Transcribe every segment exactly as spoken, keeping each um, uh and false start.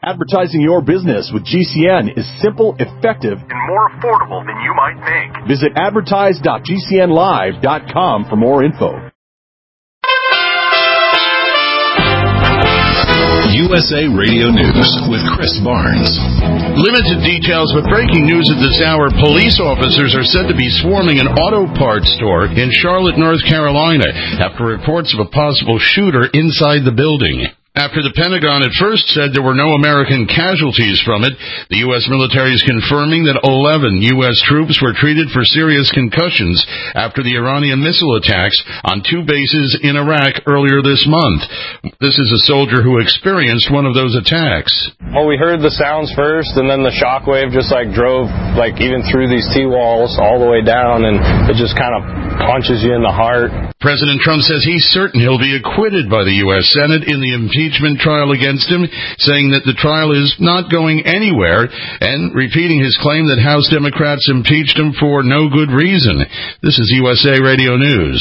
Advertising your business with G C N is simple, effective, and more affordable than you might think. Visit advertise dot g c n live dot com for more info. U S A Radio News with Chris Barnes. Limited details, but breaking news at this hour. Police officers are said to be swarming an auto parts store in Charlotte, North Carolina, after reports of a possible shooter inside the building. After the Pentagon at first said there were no American casualties from it, the U S military is confirming that eleven U S troops were treated for serious concussions after the Iranian missile attacks on two bases in Iraq earlier this month. This is a soldier who experienced one of those attacks. Well, we heard the sounds first, and then the shockwave just like drove like even through these T-walls all the way down, and it just kind of punches you in the heart. President Trump says he's certain he'll be acquitted by the U S Senate in the impeachment trial against him, saying that the trial is not going anywhere, and repeating his claim that House Democrats impeached him for no good reason. This is U S A Radio News.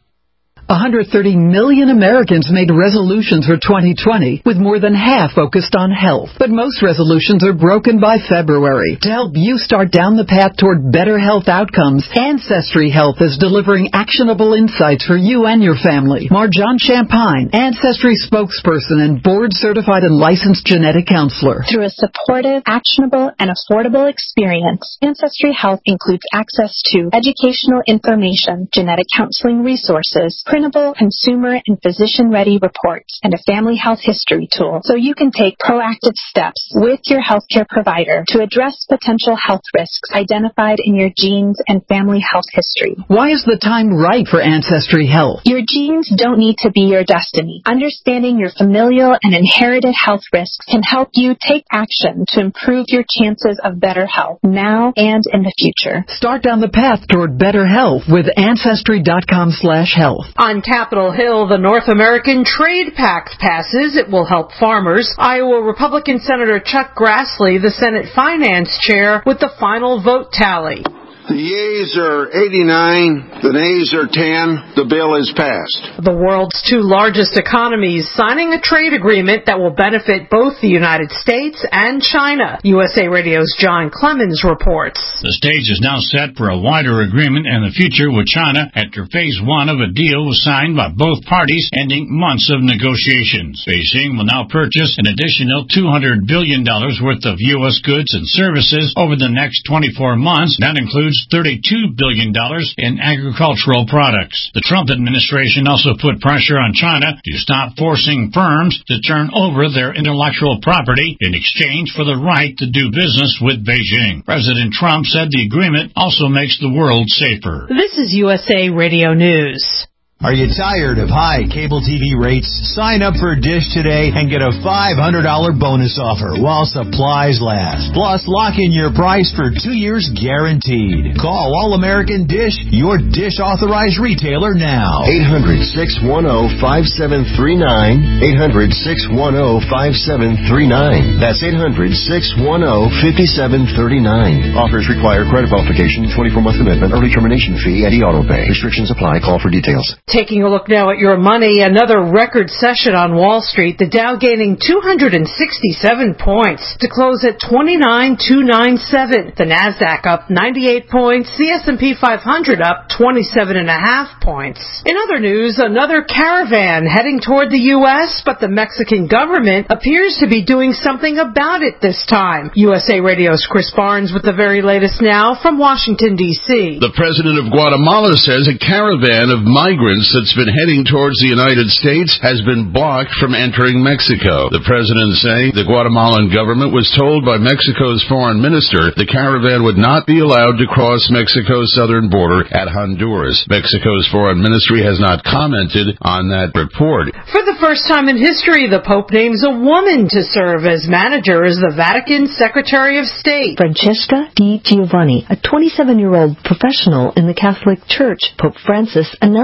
one hundred thirty million Americans made resolutions for twenty twenty, with more than half focused on health. But most resolutions are broken by February. To help you start down the path toward better health outcomes, Ancestry Health is delivering actionable insights for you and your family. Marjan Champagne, Ancestry spokesperson and board-certified and licensed genetic counselor. Through a supportive, actionable, and affordable experience, Ancestry Health includes access to educational information, genetic counseling resources, printable, consumer, and physician-ready reports, and a family health history tool, so you can take proactive steps with your healthcare provider to address potential health risks identified in your genes and family health history. Why is the time right for Ancestry Health? Your genes don't need to be your destiny. Understanding your familial and inherited health risks can help you take action to improve your chances of better health now and in the future. Start down the path toward better health with ancestry dot com slash health. On Capitol Hill, the North American Trade Pact passes. It will help farmers. Iowa Republican Senator Chuck Grassley, the Senate Finance Chair, with the final vote tally. The yeas are eighty-nine, the nays are ten. The bill is passed. The world's two largest economies signing a trade agreement that will benefit both the United States and China. U S A Radio's John Clemens reports. The stage is now set for a wider agreement in the future with China after phase one of a deal was signed by both parties, ending months of negotiations. Beijing will now purchase an additional two hundred billion dollars worth of U S goods and services over the next twenty-four months. That includes thirty-two billion dollars in agricultural products. The Trump administration also put pressure on China to stop forcing firms to turn over their intellectual property in exchange for the right to do business with Beijing. President Trump said the agreement also makes the world safer. This is U S A Radio News. Are you tired of high cable T V rates? Sign up for Dish today and get a five hundred dollars bonus offer while supplies last. Plus, lock in your price for two years guaranteed. Call All-American Dish, your Dish authorized retailer now. eight hundred, six one zero, five seven three nine. eight hundred, six one zero, five seven three nine. That's eight hundred, six one zero, five seven three nine. Offers require credit verification, twenty-four month commitment, early termination fee, and e-auto pay. Restrictions apply. Call for details. Taking a look now at your money, another record session on Wall Street, the Dow gaining two hundred sixty-seven points to close at twenty-nine thousand two hundred ninety-seven. The Nasdaq up ninety-eight points, the S and P five hundred up twenty-seven and a half points. In other news, another caravan heading toward the U S, but the Mexican government appears to be doing something about it this time. U S A Radio's Chris Barnes with the very latest now from Washington, D C. The president of Guatemala says a caravan of migrants that's been heading towards the United States has been blocked from entering Mexico. The president saying the Guatemalan government was told by Mexico's foreign minister the caravan would not be allowed to cross Mexico's southern border at Honduras. Mexico's foreign ministry has not commented on that report. For the first time in history, the Pope names a woman to serve as manager as the Vatican Secretary of State. Francesca Di Giovanni, a twenty-seven-year-old professional in the Catholic Church. Pope Francis announced her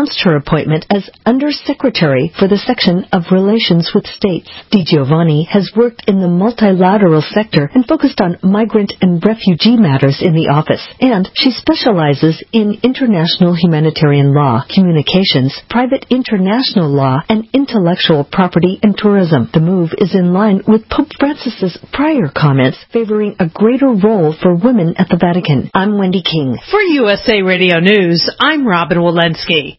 appointment as Undersecretary for the Section of Relations with States. DiGiovanni has worked in the multilateral sector and focused on migrant and refugee matters in the office. And she specializes in international humanitarian law, communications, private international law, and intellectual property and tourism. The move is in line with Pope Francis's prior comments favoring a greater role for women at the Vatican. I'm Wendy King. For U S A Radio News, I'm Robin Walensky.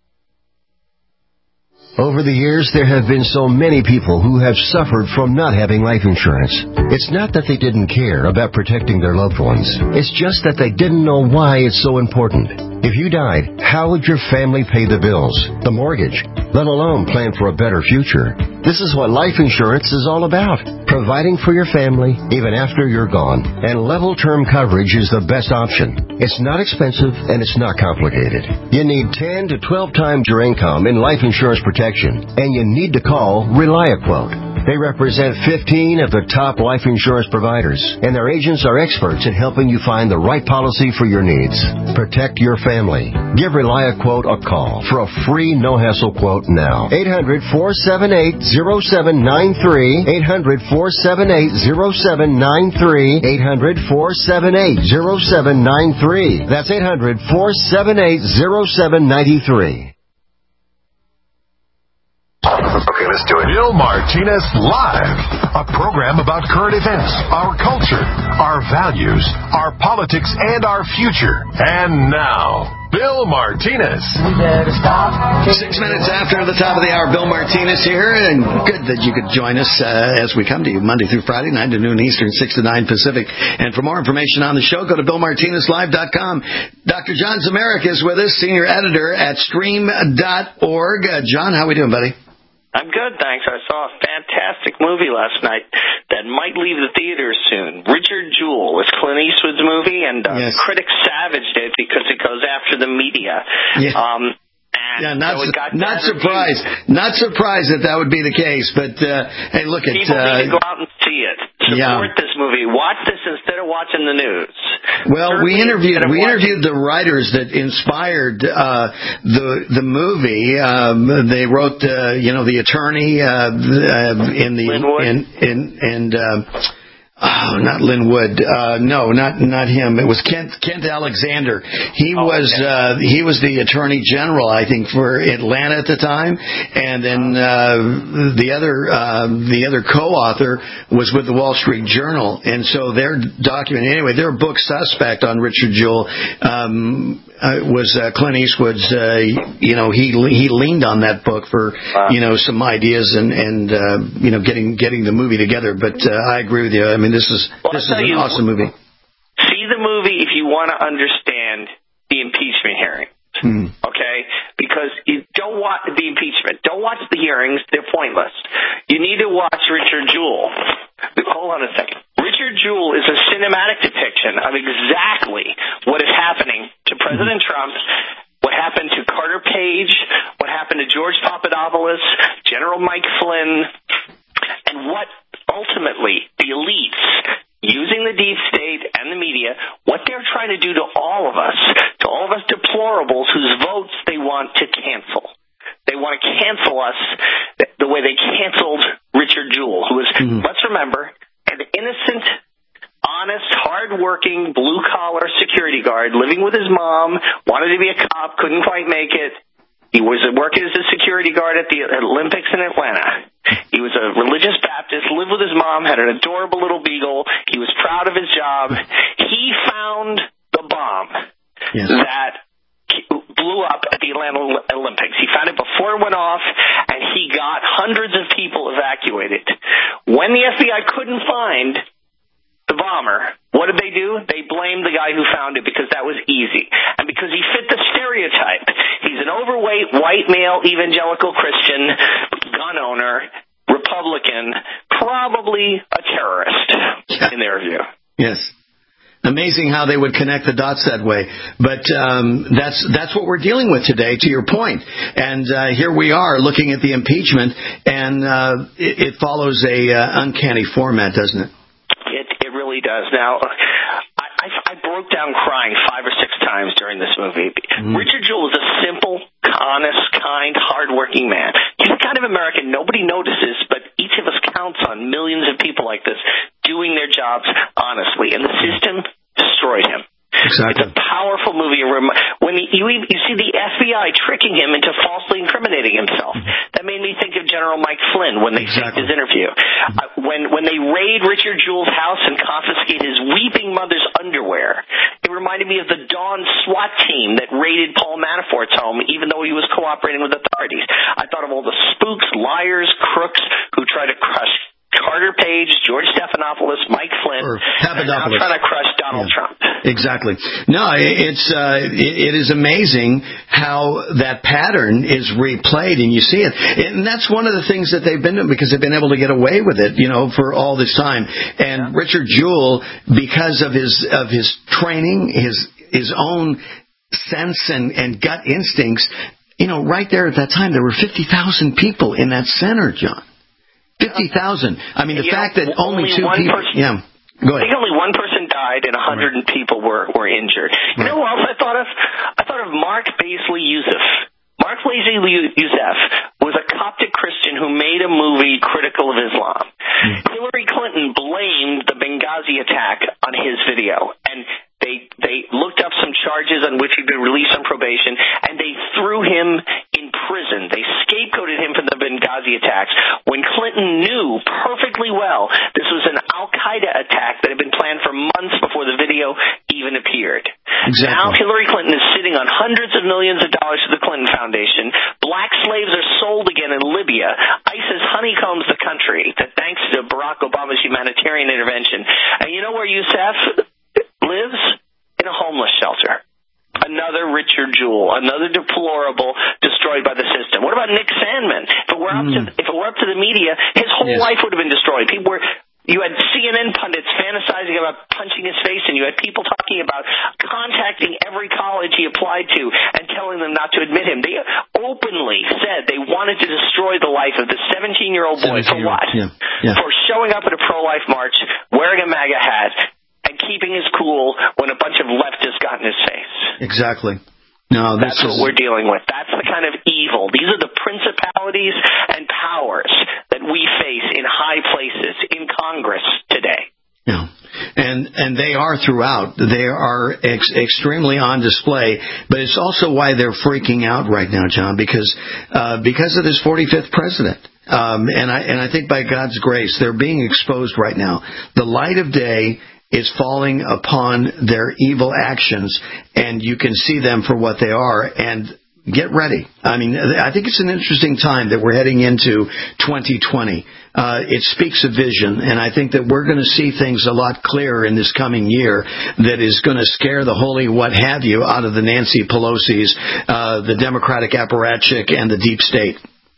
Over the years, there have been so many people who have suffered from not having life insurance. It's not that they didn't care about protecting their loved ones. It's just that they didn't know why it's so important. If you died, how would your family pay the bills, the mortgage, let alone plan for a better future? This is what life insurance is all about. Providing for your family even after you're gone. And level term coverage is the best option. It's not expensive and it's not complicated. You need ten to twelve times your income in life insurance protection. And you need to call ReliaQuote. They represent fifteen of the top life insurance providers, and their agents are experts in helping you find the right policy for your needs. Protect your family. Give ReliaQuote a call for a free no-hassle quote now. eight hundred, four seven eight, zero seven nine three. eight hundred, four seven eight, zero seven nine three. eight hundred, four seven eight, zero seven nine three. That's eight hundred, four seven eight, zero seven nine three. Okay, let's do it. Bill Martinez Live, a program about current events, our culture, our values, our politics, and our future. And now, Bill Martinez. Six minutes after the top of the hour, Bill Martinez here, and good that you could join us uh, as we come to you Monday through Friday, nine to noon Eastern, six to nine Pacific. And for more information on the show, go to bill martinez live dot com. Doctor John Zamarik is with us, senior editor at stream dot org. Uh, John, how we doing, buddy? I'm good, thanks. I saw a fantastic movie last night that might leave the theaters soon. Richard Jewell was Clint Eastwood's movie, and uh, yes. critics savaged it because it goes after the media. Yeah. Um, and yeah, not, so it got not surprised. Not surprised that that would be the case. But uh, hey, look at people uh, need to go out and see it. Support yeah. this movie. Watch this instead of watching the news. Well, Certainly we interviewed we watching. interviewed the writers that inspired uh, the the movie. Um, they wrote, uh, you know, the attorney uh, in the Linwood. in in and. Uh, Oh, not Lynn Wood. Uh, no, not not him. It was Kent Kent Alexander. He oh, was okay. uh, he was the Attorney General, I think, for Atlanta at the time, and then uh, the other uh, the other co-author was with the Wall Street Journal, and so they're documenting anyway. Their book suspect on Richard Jewell um, uh, was uh, Clint Eastwood's. Uh, you know, he he leaned on that book for wow. you know some ideas and and uh, you know getting getting the movie together. But uh, I agree with you. I mean. This is well, this is an you, awesome movie. See the movie if you want to understand the impeachment hearing. Hmm. Okay? Because you don't watch the impeachment. Don't watch the hearings. They're pointless. You need to watch Richard Jewell. Hold on a second. Richard Jewell is a cinematic depiction of exactly what is happening to President mm-hmm. Trump, what happened to Carter Page, what happened to George Papadopoulos, General Mike Flynn, and what ultimately the elites, using the deep state and the media, what they're trying to do to all of us, to all of us deplorables whose votes they want to cancel. They want to cancel us the way they canceled Richard Jewell, who was, mm-hmm. let's remember, an innocent, honest, hard-working, blue-collar security guard living with his mom, wanted to be a cop, couldn't quite make it. He was working as a security guard at the Olympics in Atlanta. He was a religious Baptist, lived with his mom, had an adorable little beagle. He was proud of his job. He found the bomb yes. that blew up at the Atlanta Olympics. He found it before it went off, and he got hundreds of people evacuated. When the F B I couldn't find the bomber, what did they do? They blamed the guy who found it because that was easy. And because he fit the stereotype. He's an overweight, white male, evangelical Christian, gun owner, Republican, probably a terrorist, yeah. in their view. Yes. Amazing how they would connect the dots that way. But um, that's that's what we're dealing with today, to your point. And uh, here we are looking at the impeachment, and uh, it, it follows a uh, uncanny format, doesn't it? It, it really does. Now, I, I, I broke down crying five or six times during this movie. Mm. Richard Jewell is a simple, honest, kind, hardworking man. He's the kind of American nobody notices, but each of us counts on millions of people like this doing their jobs honestly, and the system destroyed him. Exactly. It's a powerful movie. When you, you see the F B I tricking him into falsely incriminating himself, that made me think of General Mike Flynn when they exactly. taped his interview. Uh, when when they raid Richard Jewell's house and confiscate his weeping mother's underwear, it reminded me of the Dawn SWAT team that raided Paul Manafort's home, even though he was cooperating with authorities. I thought of all the spooks, liars, crooks who try to crush Carter Page, George Stephanopoulos, Mike Flynn, and now trying to crush Donald yeah. Trump. Exactly. No, it's uh, it, it is amazing how that pattern is replayed, and you see it. And that's one of the things that they've been doing because they've been able to get away with it, you know, for all this time. And yeah. Richard Jewell, because of his of his training, his his own sense and, and gut instincts, you know, right there at that time, there were fifty thousand people in that center, John. fifty thousand. I mean, the you fact know, that only, only two one people... Person, yeah, go ahead. I think only one person died and a hundred right. people were, were injured. You right. know who else I thought of? I thought of Mark Baisley Youssef. Mark Baisley Youssef was a Coptic Christian who made a movie critical of Islam. Mm. Hillary Clinton blamed the Benghazi attack on his video, and they they looked up some charges on which he'd been released on probation, and they threw him in prison. They scapegoated him for the Benghazi attacks when Clinton knew perfectly well this was an Al-Qaeda attack that had been planned for months before the video even appeared. Exactly. Now Hillary Clinton is sitting on hundreds of millions of dollars to the Clinton Foundation. Black slaves are sold again in Libya. ISIS honeycombs the country, that thanks to Barack Obama's humanitarian intervention. And you know where Youssef lives? In a homeless shelter. Another Richard Jewell, another deplorable destroyed by the system. What about Nick Sandmann? If it were up to, if it were up to the media, his whole yes. life would have been destroyed. People were, you had C N N pundits fantasizing about punching his face, and you had people talking about contacting every college he applied to and telling them not to admit him. They openly said they wanted to destroy the life of this seventeen-year-old boy. For what? Yeah. Yeah. For showing up at a pro-life march, wearing a MAGA hat, and keeping his cool when a bunch of leftists got in his face. Exactly. No, this That's is... what we're dealing with. That's the kind of evil. These are the principalities and powers that we face in high places in Congress today. Yeah. And and they are throughout. They are ex- extremely on display. But it's also why they're freaking out right now, John, because uh, because of this forty-fifth president. Um, and I and I think by God's grace, they're being exposed right now. The light of day is falling upon their evil actions, and you can see them for what they are. And get ready. I mean, I think it's an interesting time that we're heading into twenty twenty. Uh, it speaks of vision, and I think that we're going to see things a lot clearer in this coming year that is going to scare the holy what have you out of the Nancy Pelosi's, uh, the Democratic apparatchik, and the deep state.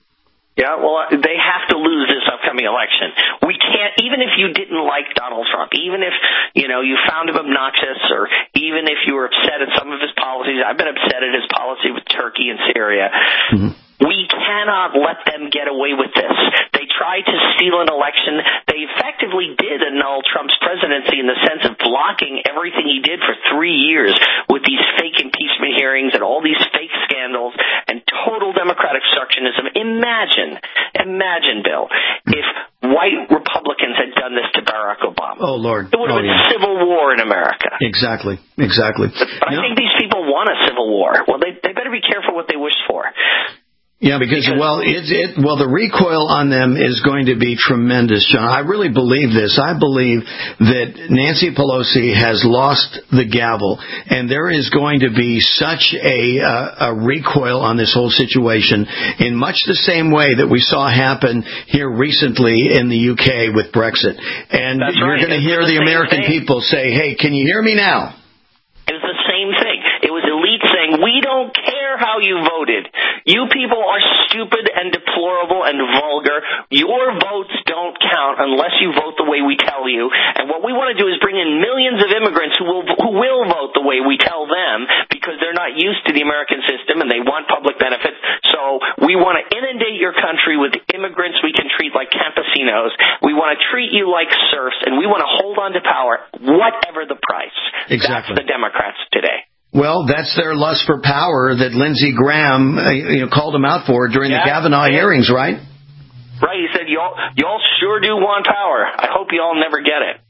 Yeah, well, they have to lose this upcoming election. We can't, even if you didn't like Donald Trump, even if, you know, you found him obnoxious, or even if you were upset at some of his policies. I've been upset at his policy with Turkey and Syria. Mm-hmm. We cannot let them get away with this. They tried to steal an election. They effectively did annul Trump's presidency in the sense of blocking everything he did for three years with these fake impeachment hearings and all these fake scandals and total Democrat obstructionism. Imagine, imagine, Bill, if white Republicans had done this to Barack Obama. Oh, Lord. It would have oh, been yeah. civil war in America. Exactly, exactly. But, but no. I think these people want a civil war. Well, they, they better be careful what they wish for. Yeah, because, well, it, it, well, the recoil on them is going to be tremendous, John. I really believe this. I believe that Nancy Pelosi has lost the gavel, and there is going to be such a, uh, a recoil on this whole situation in much the same way that we saw happen here recently in the U K with Brexit. And That's you're right. going to hear the, the American thing. people say, hey, can you hear me now? It was the same thing. It was elites saying, we don't care how you voted. You people are stupid and deplorable and vulgar. Your votes don't count unless you vote the way we tell you. And what we want to do is bring in millions of immigrants who will who will vote the way we tell them because they're not used to the American system and they want public benefits. So we want to inundate your country with immigrants we can treat like campesinos. We want to treat you like serfs, and we want to hold on to power, whatever the price. Exactly. That's the Democrats today. Well, that's their lust for power that Lindsey Graham uh, you know, called them out for during yeah, the Kavanaugh yeah. hearings, right? Right. He said, y'all, y'all sure do want power. I hope y'all never get it.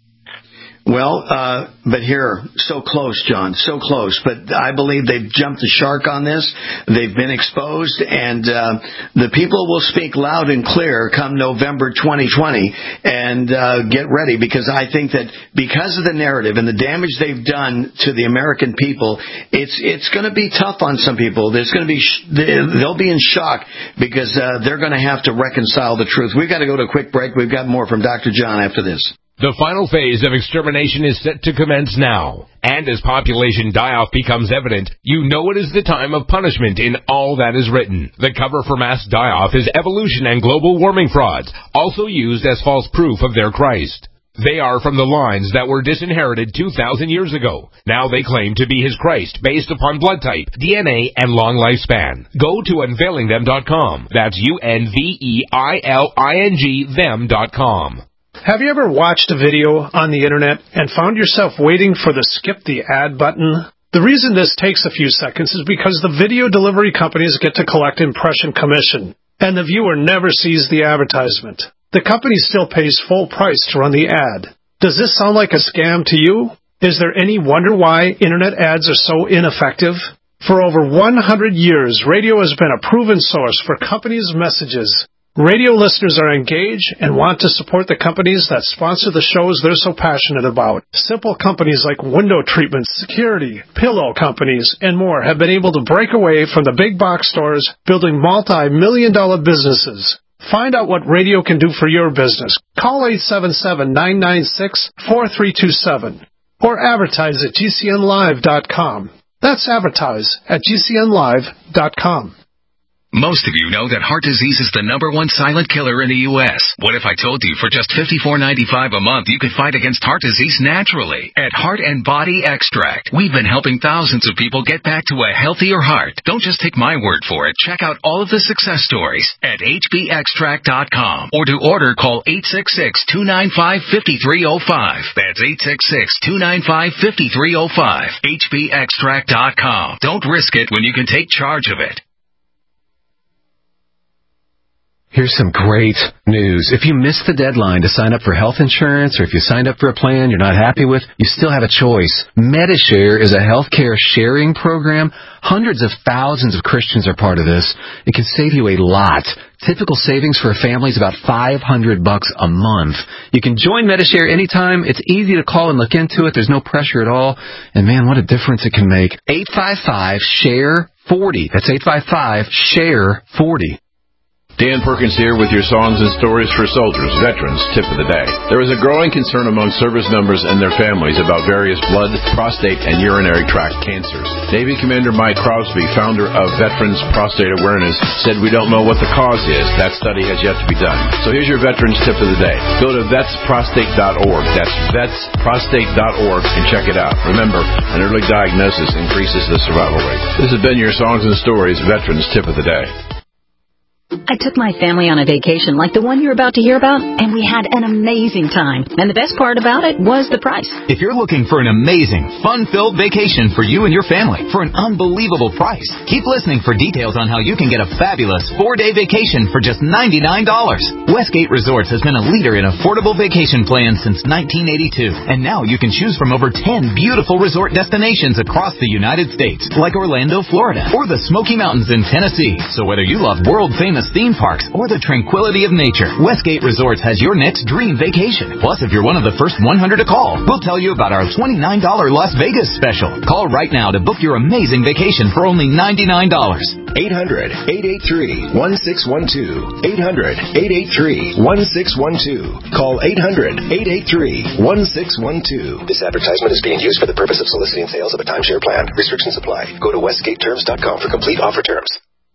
Well, uh, but here, so close, John, so close. But I believe they've jumped the shark on this. They've been exposed, and uh, the people will speak loud and clear come November twenty twenty. And uh, get ready, because I think that because of the narrative and the damage they've done to the American people, it's it's going to be tough on some people. There's going to be sh- they'll be in shock because uh, they're going to have to reconcile the truth. We've got to go to a quick break. We've got more from Doctor John after this. The final phase of extermination is set to commence now. And as population die-off becomes evident, you know it is the time of punishment in all that is written. The cover for mass die-off is evolution and global warming frauds, also used as false proof of their Christ. They are from the lines that were disinherited two thousand years ago. Now they claim to be his Christ based upon blood type, D N A, and long lifespan. Go to unveiling them dot com. That's U N V E I L I N G them dot com. Have you ever watched a video on the internet and found yourself waiting for the skip the ad button? The reason this takes a few seconds is because the video delivery companies get to collect impression commission, and the viewer never sees the advertisement. The company still pays full price to run the ad. Does this sound like a scam to you? Is there any wonder why internet ads are so ineffective? For over one hundred years, radio has been a proven source for companies' messages. Radio listeners are engaged and want to support the companies that sponsor the shows they're so passionate about. Simple companies like window treatments, security, pillow companies, and more have been able to break away from the big box stores, building multi-million dollar businesses. Find out what radio can do for your business. Call eight seven seven, nine nine six, four three two seven or advertise at G C N live dot com. That's advertise at G C N live dot com. Most of you know that heart disease is the number one silent killer in the U S What if I told you for just fifty-four ninety-five a month you could fight against heart disease naturally? At Heart and Body Extract, we've been helping thousands of people get back to a healthier heart. Don't just take my word for it. Check out all of the success stories at H B extract dot com, or to order, call eight six six, two nine five, five three zero five. That's eight six six, two nine five, five three zero five. H B extract dot com. Don't risk it when you can take charge of it. Here's some great news. If you missed the deadline to sign up for health insurance, or if you signed up for a plan you're not happy with, you still have a choice. Medishare is a healthcare sharing program. Hundreds of thousands of Christians are part of this. It can save you a lot. Typical savings for a family is about five hundred bucks a month. You can join Medishare anytime. It's easy to call and look into it. There's no pressure at all. And man, what a difference it can make. eight five five, S H A R E, forty. That's eight five five, S H A R E, forty. Dan Perkins here with your songs and stories for soldiers, veterans, tip of the day. There is a growing concern among service members and their families about various blood, prostate, and urinary tract cancers. Navy Commander Mike Crosby, founder of Veterans Prostate Awareness, said we don't know what the cause is. That study has yet to be done. So here's your veterans tip of the day. Go to vets prostate dot org. That's vets prostate dot org and check it out. Remember, an early diagnosis increases the survival rate. This has been your songs and stories, veterans tip of the day. I took my family on a vacation like the one you're about to hear about, and we had an amazing time. And the best part about it was the price. If you're looking for an amazing, fun-filled vacation for you and your family for an unbelievable price, keep listening for details on how you can get a fabulous four-day vacation for just ninety-nine dollars. Westgate Resorts has been a leader in affordable vacation plans since nineteen eighty-two, and now you can choose from over ten beautiful resort destinations across the United States, like Orlando, Florida, or the Smoky Mountains in Tennessee. So whether you love world-famous theme parks or the tranquility of nature, Westgate Resorts has your next dream vacation. Plus, if you're one of the first one hundred to call, we'll tell you about our twenty-nine dollars Las Vegas special. Call right now to book your amazing vacation for only ninety-nine dollars. eight hundred, eight eight three, one six one two. eight hundred, eight eight three, one six one two. Call eight hundred, eight eight three, one six one two. This advertisement is being used for the purpose of soliciting sales of a timeshare plan. Restrictions apply. Go to westgate terms dot com for complete offer terms.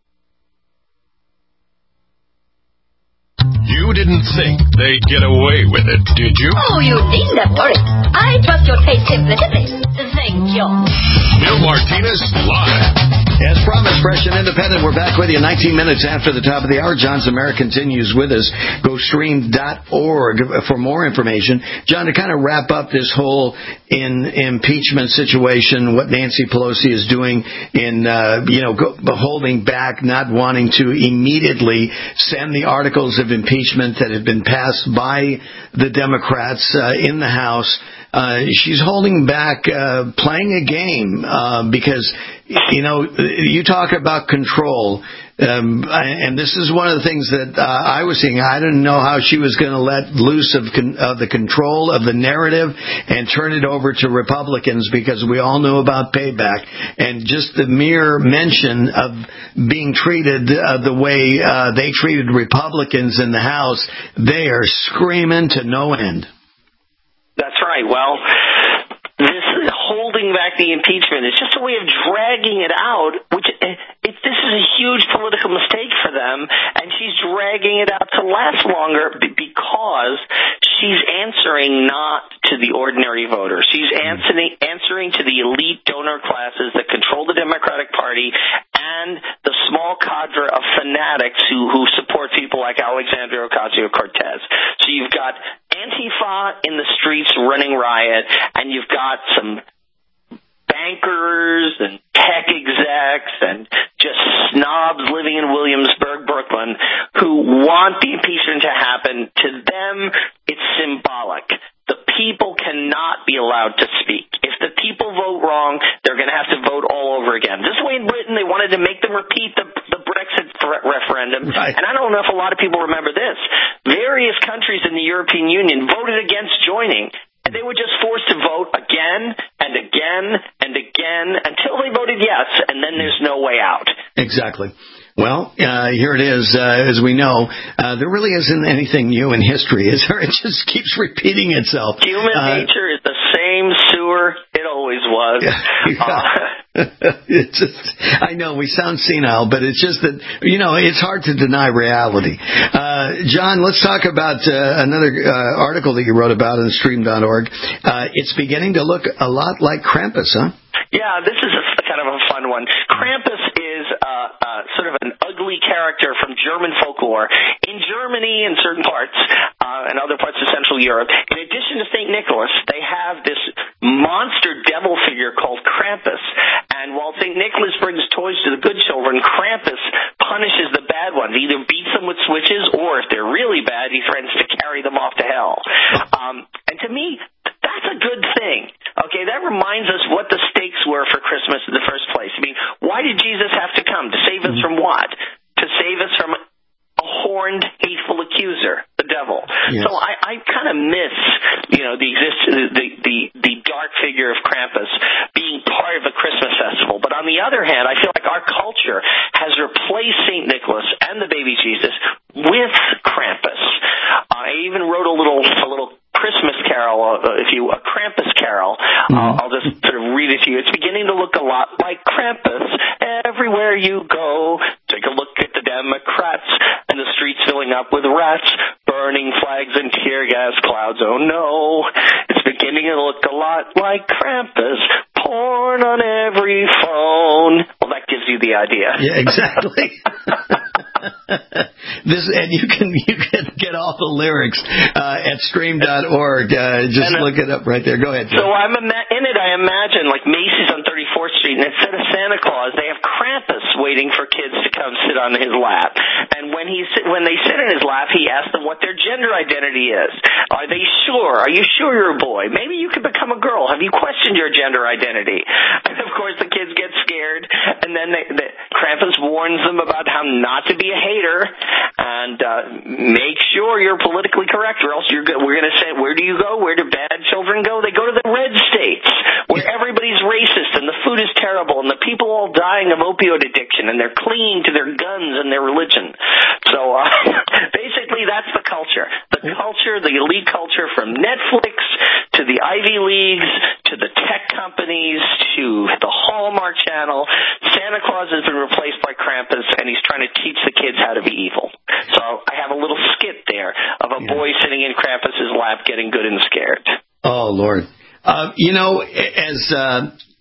You didn't think they'd get away with it, did you? Oh, you needn't worry. I trust your taste implicitly. Thank you. Bill Martinez live. As promised, Fresh and Independent, we're back with you nineteen minutes after the top of the hour. John Zamara continues with us. Go stream dot org for more information. John, to kind of wrap up this whole in impeachment situation, what Nancy Pelosi is doing in, uh, you know, go, holding back, not wanting to immediately send the articles of impeachment that have been passed by the Democrats uh, in the House. Uh, she's holding back, uh, playing a game, uh, because, you know, you talk about control, um, and this is one of the things that uh, I was seeing. I didn't know how she was going to let loose of, con- of the control of the narrative and turn it over to Republicans, because we all know about payback, and just the mere mention of being treated uh, the way uh, they treated Republicans in the House, they are screaming to no end. That's right. Well, this holding back the impeachment is just a way of dragging it out, which it, this is a huge political mistake for them, and she's dragging it out to last longer because she's answering not to the ordinary voter. She's answering, answering to the elite donor classes that control the Democratic Party and the small cadre of fanatics who, who support people like Alexandria Ocasio-Cortez. So you've got Antifa in the streets running riot, and you've got some bankers and tech execs and just snobs living in Williamsburg, Brooklyn, who want the impeachment to happen. To them, it's symbolic. The people cannot be allowed to speak. If the people vote wrong, they're going to have to vote all over again. This way in Britain, they wanted to make them repeat the, the Brexit referendum. Right. And I don't know if a lot of people remember this. Various countries in the European Union voted against joining, and they were just forced to vote again and again and again until they voted yes, and then there's no way out. Exactly. Well, uh, here it is. Uh, as we know, uh, there really isn't anything new in history, is there? It just keeps repeating itself. Human uh, nature is the same sewer it always was. Yeah. Uh, it's just, I know we sound senile, but it's just that, you know, it's hard to deny reality. Uh, John, let's talk about uh, another uh, article that you wrote about on stream dot org. Uh, it's beginning to look a lot like Krampus, huh? Yeah, this is a, kind of a fun one. Krampus is uh, uh, sort of an ugly character from German folklore. In Germany and certain parts, uh, and other parts of Central Europe, in addition to Saint Nicholas, they have this monster devil figure called Krampus. And while Saint Nicholas brings toys to the good children, Krampus punishes the bad ones. He either beats them with switches, or if they're really bad, he threatens to carry them off to hell. Um, and to me, that's a good thing. Okay, that reminds us what the stakes were for Christmas in the first place. I mean, why did Jesus have to come? To save us from what? To save us from a horned, hateful accuser, the devil. Yes. So I, I kind of miss, you know, the, exist, the the the dark figure of Krampus being part of the Christmas festival. But on the other hand, I feel like our culture has replaced Saint Nicholas and the baby Jesus with Krampus. I even wrote a little a little Christmas carol, uh, if you a Krampus carol. Mm-hmm. Uh, I'll just sort of read it to you. It's beginning to look a lot like Krampus. Everywhere you go, take a look at the Democrats and the streets filling up with rats, burning flags and tear gas clouds. Oh no, it's beginning to look a lot like Krampus. Porn on every phone. Well, that gives you the idea. Yeah, exactly. This, and you can you can get all the lyrics uh, at stream dot org. Uh, just and, uh, look it up right there. Go ahead, Joe. So I'm ima- in it. I imagine like Macy's on thirty-fourth Street, and instead of Santa Claus, they have Krampus waiting for kids to come sit on his lap. And when he sit, when they sit in his lap, he asks them what their gender identity is. Are they sure? Are you sure you're a boy? Maybe you could become a girl. Have you questioned your gender identity? And of course, the kids get scared, and then they, they, Krampus warns them about how not to be a hater, and uh, make sure you're politically correct, or else you're go- we're going to say, where do you go? Where do bad children go? They go to the red states, where everybody's racist, and the food is terrible, and the people all dying of opioid addiction, and they're clinging to their guns and their religion. So uh, basically, that's the culture. The culture, the elite culture, from Netflix to the Ivy Leagues to the tech companies to the Hallmark Channel. Santa Claus has been replaced by Krampus, and he's trying to teach the kids how to be evil. So I have a little skit there of a yeah. boy sitting in Krampus's lap getting good and scared. Oh, Lord. Uh, you know, as uh,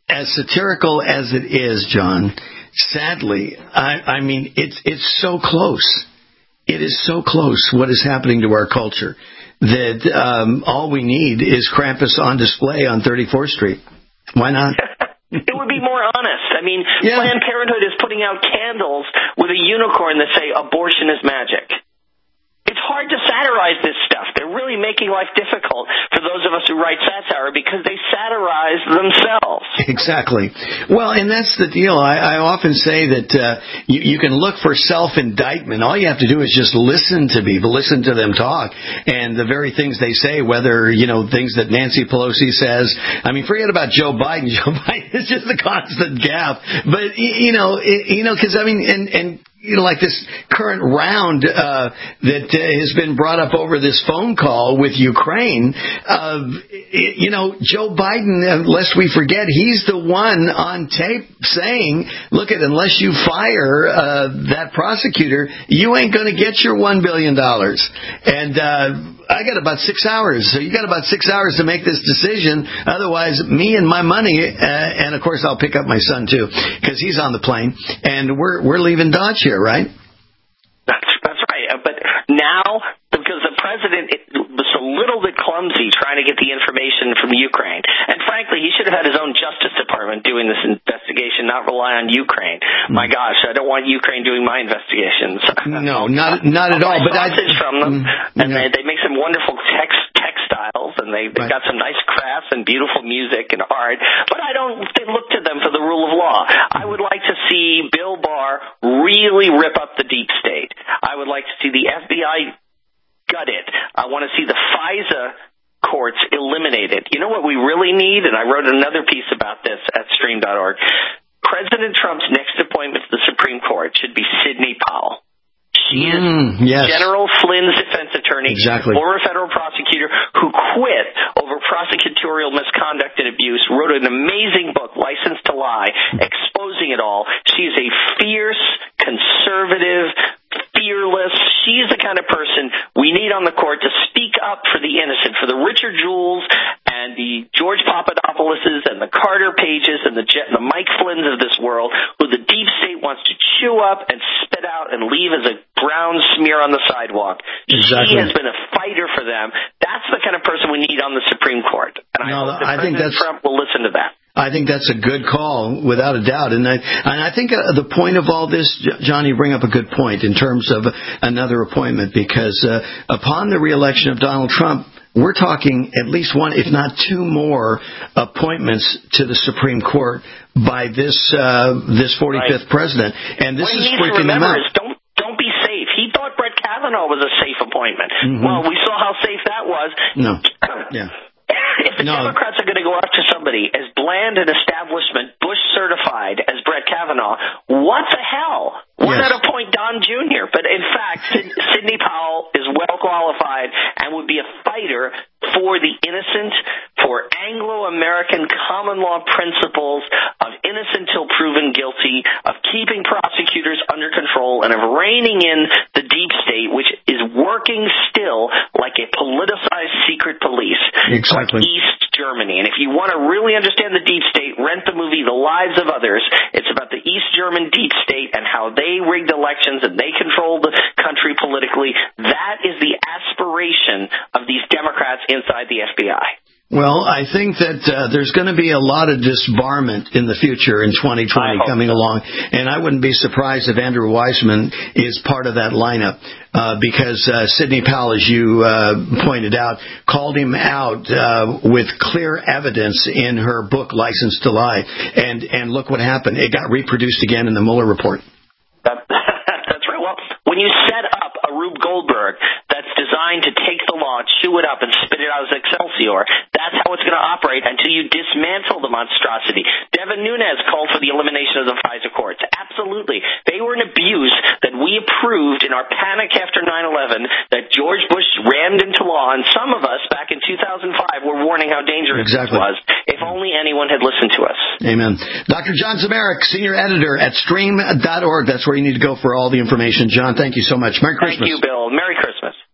as satirical as it is, John, sadly, I, I mean, it's it's so close. It is so close what is happening to our culture that um, all we need is Krampus on display on thirty-fourth Street. Why not? It would be more honest. I mean, yeah. Planned Parenthood is putting out candles with a unicorn that say abortion is magic. It's hard to satirize this stuff. They're really making life difficult for those of us who write satire because they satirize themselves. Exactly. Well, and that's the deal. I, I often say that uh, you, you can look for self-indictment. All you have to do is just listen to people, listen to them talk, and the very things they say, whether, you know, things that Nancy Pelosi says. I mean, forget about Joe Biden. Joe Biden is just a constant gaffe. But, you know, it, you know, because, I mean, and, and you know, like this current round uh, that uh, has been brought up over this phone call with Ukraine, uh, you know, Joe Biden, lest we forget, he's the one on tape saying, look, at unless you fire uh, that prosecutor, you ain't going to get your one billion dollars. And uh, I got about six hours. So you got about six hours to make this decision. Otherwise, me and my money, uh, and of course I'll pick up my son too, because he's on the plane, and we're we're leaving Dodge here. Right? That's that's right. Uh, but now, because the president was a little bit clumsy trying to get the information from Ukraine, and frankly, he should have had his own Justice Department doing this investigation, not rely on Ukraine. Mm. My gosh, I don't want Ukraine doing my investigations. No, not not at all. But I from them, mm, and yeah. they they make some wonderful text textiles, and they they right. got some nice crafts and beautiful music and art. But I don't they look to them for the rule of law. I would like to see Bill Barr really rip up the deep state. I would like to see the F B I gut it. I want to see the FISA courts eliminated. You know what we really need? And I wrote another piece about this at stream dot org. President Trump's next appointment to the Supreme Court should be Sidney Powell. She is mm, yes. General Flynn's defense attorney, exactly. former federal prosecutor who quit over prosecutorial misconduct and abuse, wrote an amazing book, License to Lie, exposing it all. She's a fierce, conservative, fearless. She's the kind of person we need on the court to speak up for the innocent, for the Richard Jules and the George Papadopouloses and the Carter Pages and the, Je- the Mike Flynns of this world, who the deep state wants to chew up and spit out and leave as a brown smear on the sidewalk. Exactly. She has been a fighter for them. That's the kind of person we need on the Supreme Court. And I no, hope that I President think that's... Trump will listen to that. I think that's a good call, without a doubt. And I, and I think uh, the point of all this, John, you bring up a good point in terms of another appointment, because uh, upon the reelection of Donald Trump, we're talking at least one, if not two more appointments to the Supreme Court by this uh, this forty-fifth right. president. And this what is he needs freaking to them remember out. Is don't, don't be safe. He thought Brett Kavanaugh was a safe appointment. Mm-hmm. Well, we saw how safe that was. No. Yeah. If the no. Democrats are going to go after somebody as bland an establishment, Bush certified as Brett Kavanaugh, what the hell? Why yes. not appoint Don Junior? But in fact, Sidney Powell is well qualified and would be a fighter for the innocent, for Anglo-American common law principles of innocent till proven guilty, of keeping prosecutors under control, and of reining in the deep state, which is working still like a politicized secret police. Exactly. Like East Germany. And if you want to really understand the deep state, rent the movie The Lives of Others. It's about the East German deep state and how they rigged elections and they controlled the country politically. That is the aspiration of these Democrats inside the F B I. Well, I think that uh, there's going to be a lot of disbarment in the future in twenty twenty coming so. along, and I wouldn't be surprised if Andrew Weissman is part of that lineup, uh, because uh, Sidney Powell, as you uh, pointed out, called him out uh, with clear evidence in her book, License to Lie, and, and look what happened. It got reproduced again in the Mueller report. That, that's right. Well, when you set up a Rube Goldberg that's designed to take the law, chew it up, and spit it out as Excelsior, that's how it's going to operate until you dismantle the monstrosity. Devin Nunes called for the elimination of the FISA courts. Absolutely. They were an abuse that we approved in our panic after nine eleven that George Bush rammed into law, and some of us back in two thousand five were warning how dangerous exactly. it was. If only anyone had listened to us. Amen. Doctor John Zmirak, Senior Editor at stream dot org. That's where you need to go for all the information. John, thank you so much. Merry Christmas. Thank you, Bill. Merry Christmas.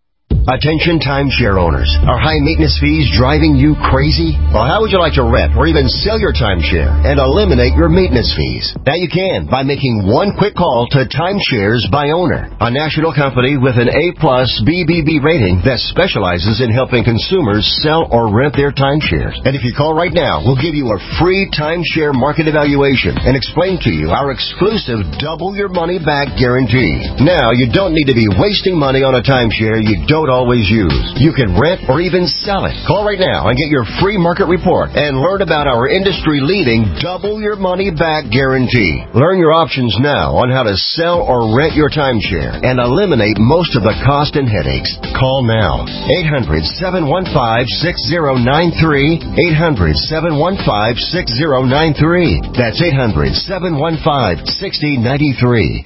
Attention timeshare owners. Are high maintenance fees driving you crazy? Well, how would you like to rent or even sell your timeshare and eliminate your maintenance fees? Now you can by making one quick call to Timeshares by Owner, a national company with an A-plus B B B rating that specializes in helping consumers sell or rent their timeshares. And if you call right now, we'll give you a free timeshare market evaluation and explain to you our exclusive double your money back guarantee. Now, you don't need to be wasting money on a timeshare you don't always use. You can rent or even sell it. Call right now and get your free market report and learn about our industry-leading double your money back guarantee. Learn your options now on how to sell or rent your timeshare and eliminate most of the cost and headaches. Call now. eight hundred, seven one five, six zero nine three. eight hundred, seven one five, six zero nine three. That's eight hundred, seven one five, six zero nine three.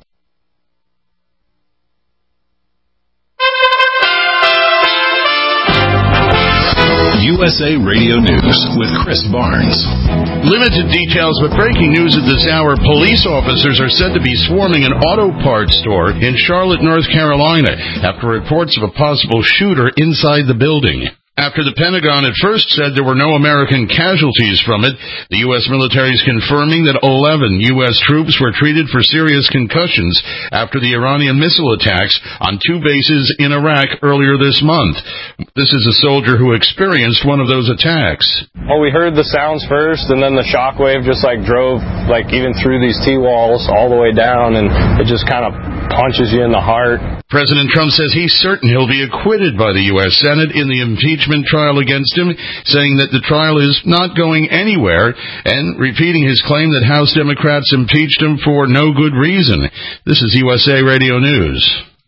U S A Radio News with Chris Barnes. Limited details, but breaking news at this hour. Police officers are said to be swarming an auto parts store in Charlotte, North Carolina, after reports of a possible shooter inside the building. After the Pentagon at first said there were no American casualties from it, the U S military is confirming that eleven U S troops were treated for serious concussions after the Iranian missile attacks on two bases in Iraq earlier this month. This is a soldier who experienced one of those attacks. Well, we heard the sounds first, and then the shockwave just like drove like even through these T-walls all the way down, and it just kind of punches you in the heart. President Trump says he's certain he'll be acquitted by the U S Senate in the impeachment trial against him, saying that the trial is not going anywhere, and repeating his claim that House Democrats impeached him for no good reason. This is U S A Radio News.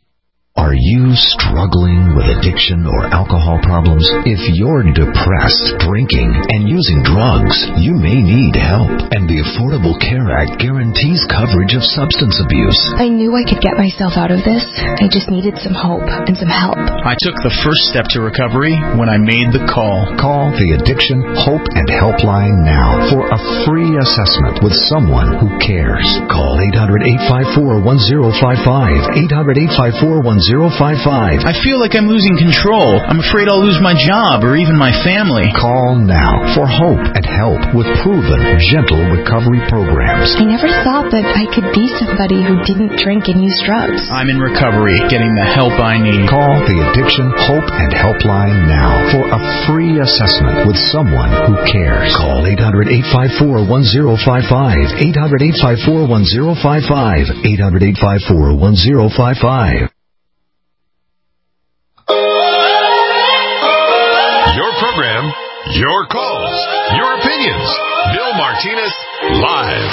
Are you struggling with addiction or alcohol problems? If you're depressed, drinking, and using drugs, you may need help. And the Affordable Care Act guarantees coverage of substance abuse. I knew I could get myself out of this. I just needed some hope and some help. I took the first step to recovery when I made the call. Call the Addiction Hope and Helpline now for a free assessment with someone who cares. Call eight hundred, eight five four, one zero five five. eight hundred, eight five four, one zero five five. I feel like I'm losing control. I'm afraid I'll lose my job or even my family. Call now for hope and help with proven, gentle recovery programs. I never thought that I could be somebody who didn't drink and use drugs. I'm in recovery, getting the help I need. Call the Addiction Hope and Helpline now for a free assessment with someone who cares. Call eight hundred, eight five four, one zero five five. eight hundred, eight five four, one zero five five. eight hundred, eight five four, one zero five five. Your program, your calls, your opinions. Bill Martinez, live.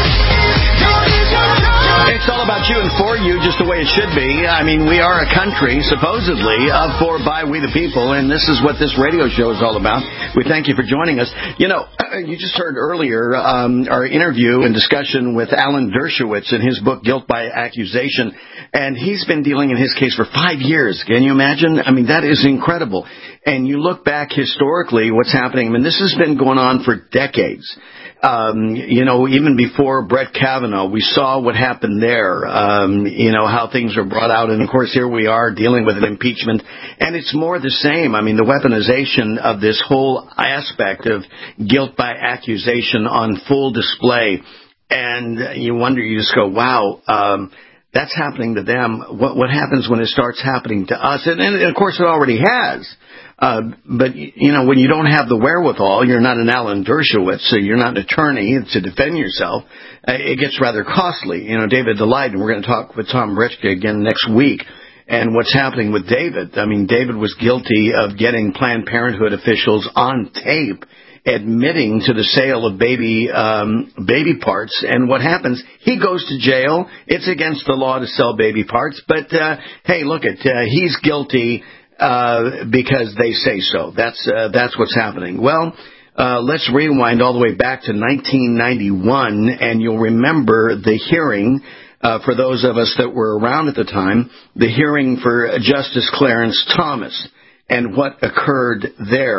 It's all about you and for you, just the way it should be. I mean, we are a country, supposedly, of, for, by, we the people, and this is what this radio show is all about. We thank you for joining us. You know, you just heard earlier um, our interview and discussion with Alan Dershowitz in his book, Guilt by Accusation, and he's been dealing in his case for five years. Can you imagine? I mean, that is incredible. And you look back historically, what's happening, I mean, this has been going on for decades. Um, you know, even before Brett Kavanaugh, we saw what happened there, um, you know, how things were brought out. And, of course, here we are dealing with an impeachment. And it's more the same. I mean, the weaponization of this whole aspect of guilt by accusation on full display. And you wonder, you just go, wow, um, that's happening to them. What, what happens when it starts happening to us? And, and, of course, it already has. Uh, but, you know, when you don't have the wherewithal, you're not an Alan Dershowitz, so you're not an attorney to defend yourself, uh, it gets rather costly. You know, David Daleiden, we're going to talk with Tom Richke again next week, and what's happening with David. I mean, David was guilty of getting Planned Parenthood officials on tape admitting to the sale of baby um, baby parts. And what happens? He goes to jail. It's against the law to sell baby parts, but, uh, hey, look it, uh, he's guilty Uh, because they say so. That's uh, that's what's happening. Well, uh, let's rewind all the way back to nineteen ninety-one, and you'll remember the hearing, uh, for those of us that were around at the time, the hearing for Justice Clarence Thomas and what occurred there.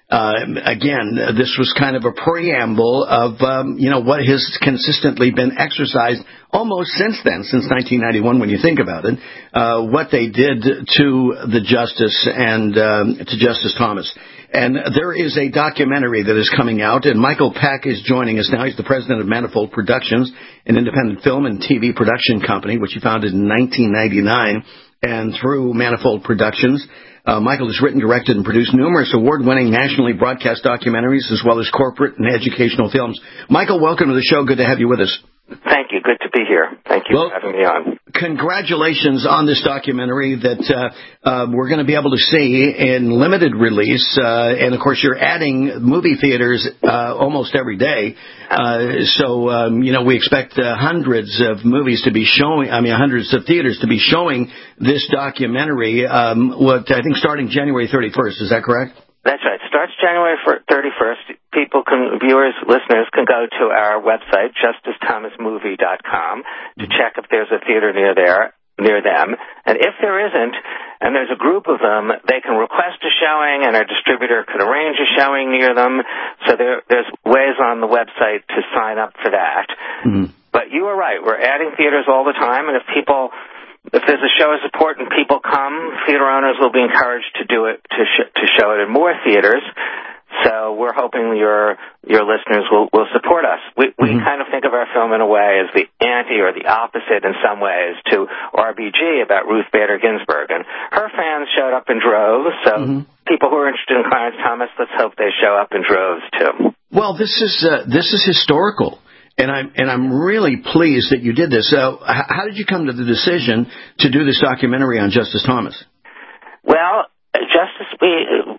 Uh, again, this was kind of a preamble of, um, you know, what has consistently been exercised almost since then, since nineteen ninety-one, when you think about it, uh, what they did to the justice and um, to Justice Thomas. And there is a documentary that is coming out, and Michael Peck is joining us now. He's the president of Manifold Productions, an independent film and T V production company, which he founded in nineteen ninety-nine. And through Manifold Productions, Uh, Michael has written, directed, and produced numerous award-winning nationally broadcast documentaries as well as corporate and educational films. Michael, welcome to the show. Good to have you with us. Thank you. Good to be here. Thank you well, for having me on. Congratulations on this documentary that uh, uh, we're going to be able to see in limited release. Uh, and, of course, you're adding movie theaters uh, almost every day. Uh, so, um, you know, we expect uh, hundreds of movies to be showing, I mean, hundreds of theaters to be showing this documentary, um, what I think starting January thirty-first. Is that correct? That's right. Starts January thirty-first. People can, viewers, listeners can go to our website, justice thomas movie dot com, to check if there's a theater near there, near them. And if there isn't, and there's a group of them, they can request a showing, and our distributor can arrange a showing near them. So there, there's ways on the website to sign up for that. Mm-hmm. But you are right. We're adding theaters all the time, and if people... If there's a show of support and people come, theater owners will be encouraged to do it, to sh- to show it in more theaters. So we're hoping your your listeners will, will support us. We we mm-hmm. kind of think of our film in a way as the anti or the opposite in some ways to R B G about Ruth Bader Ginsburg. And her fans showed up in droves, so mm-hmm. people who are interested in Clarence Thomas, let's hope they show up in droves too. Well, this is uh, this is historical. And I'm and I'm really pleased that you did this. So, how did you come to the decision to do this documentary on Justice Thomas? Well, Justice, we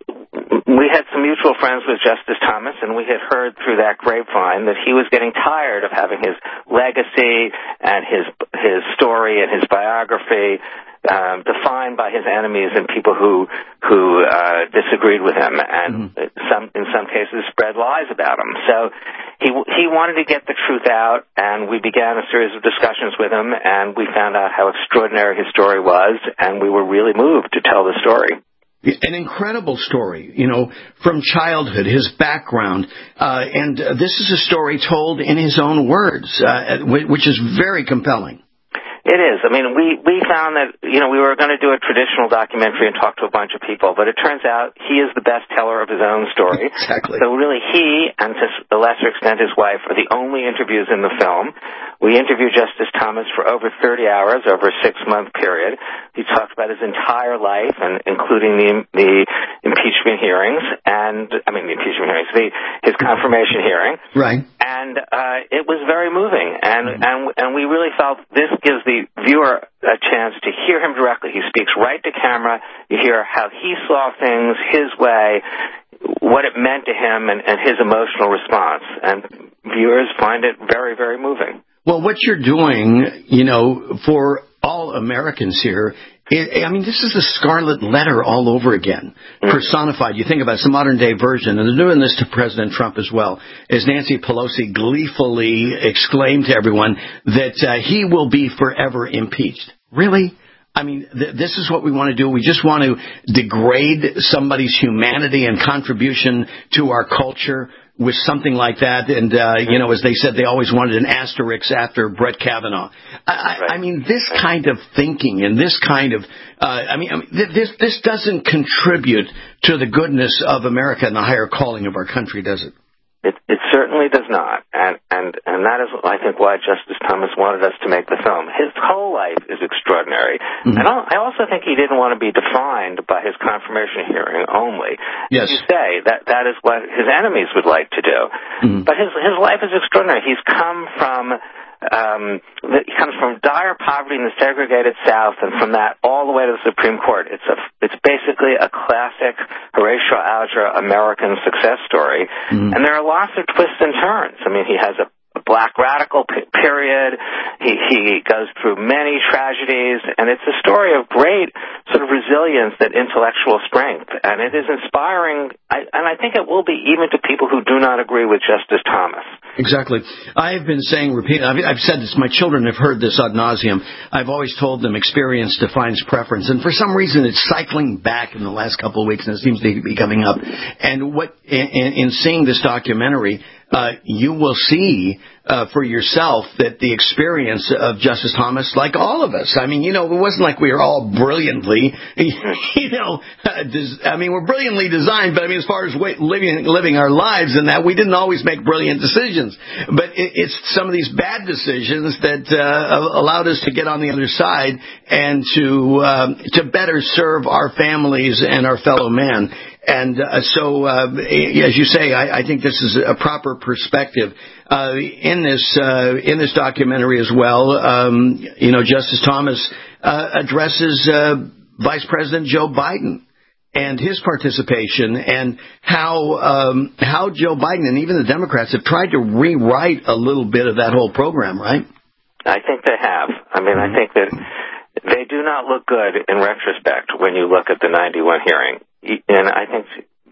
we had some mutual friends with Justice Thomas, and we had heard through that grapevine that he was getting tired of having his legacy and his his story and his biography um, defined by his enemies and people who who uh, disagreed with him, and mm-hmm. some in some cases spread lies about him. So he he wanted to get the truth out, and we began a series of discussions with him, and we found out how extraordinary his story was, and we were really moved to tell the story. An incredible story, you know, from childhood, his background, uh, and uh, this is a story told in his own words, uh, which is very compelling. It is. I mean, we, we found that, you know, we were going to do a traditional documentary and talk to a bunch of people, but it turns out he is the best teller of his own story. Exactly. So really he, and to a lesser extent his wife, are the only interviews in the film. We interviewed Justice Thomas for over thirty hours, over a six-month period. He talked about his entire life, and including the the impeachment hearings, and, I mean, the impeachment hearings, the, his confirmation hearing. Right. And uh, it was very moving, and, mm-hmm. and, and we really felt this gives the viewer a chance to hear him directly. He speaks right to camera. You hear how he saw things his way, what it meant to him, and, and his emotional response. And viewers find it very, very moving. Well, what you're doing, you know, for all Americans here, it, I mean, this is the Scarlet Letter all over again, mm-hmm. personified. You think about it, it's a modern-day version, and they're doing this to President Trump as well, as Nancy Pelosi gleefully exclaimed to everyone that uh, he will be forever impeached. Really? I mean, th- this is what we want to do. We just want to degrade somebody's humanity and contribution to our culture with something like that. And, uh, you know, as they said, they always wanted an asterisk after Brett Kavanaugh. I, right. I mean, this kind of thinking and this kind of, uh, I mean, I mean th- this, this doesn't contribute to the goodness of America and the higher calling of our country, does it? It, it certainly does not, and, and and that is, I think, why Justice Thomas wanted us to make the film. His whole life is extraordinary, mm-hmm. and I also think he didn't want to be defined by his confirmation hearing only. Yes. As you say, that that is what his enemies would like to do. Mm-hmm. But his his life is extraordinary. He's come from um, he comes from dire poverty in the segregated South, and from that all the way to the Supreme Court. It's a it's basically a classic Horatio Alger American success story, mm-hmm. and there are lots of twists and turns. I mean, he has a black radical p- period. He, he goes through many tragedies, and it's a story of great sort of resilience and intellectual strength. And it is inspiring, I, and I think it will be even to people who do not agree with Justice Thomas. Exactly. I've been saying repeatedly, I've, I've said this, my children have heard this ad nauseum. I've always told them experience defines preference. And for some reason, it's cycling back in the last couple of weeks, and it seems to be coming up. And what in, in seeing this documentary, uh, you will see uh, for yourself that the experience of Justice Thomas, like all of us, I mean, you know, it wasn't like we were all brilliantly, you know, uh, des- I mean, we're brilliantly designed, but I mean, as far as way, living living our lives and that, we didn't always make brilliant decisions. But it, it's some of these bad decisions that uh, allowed us to get on the other side and to um, to better serve our families and our fellow man. And uh, so, uh, as you say, I, I think this is a proper perspective uh, in this uh, in this documentary as well. Um, you know, Justice Thomas uh, addresses uh, Vice President Joe Biden and his participation, and how um, how Joe Biden and even the Democrats have tried to rewrite a little bit of that whole program, right? I think they have. I mean, I think that they do not look good in retrospect when you look at the ninety-one hearing. And I think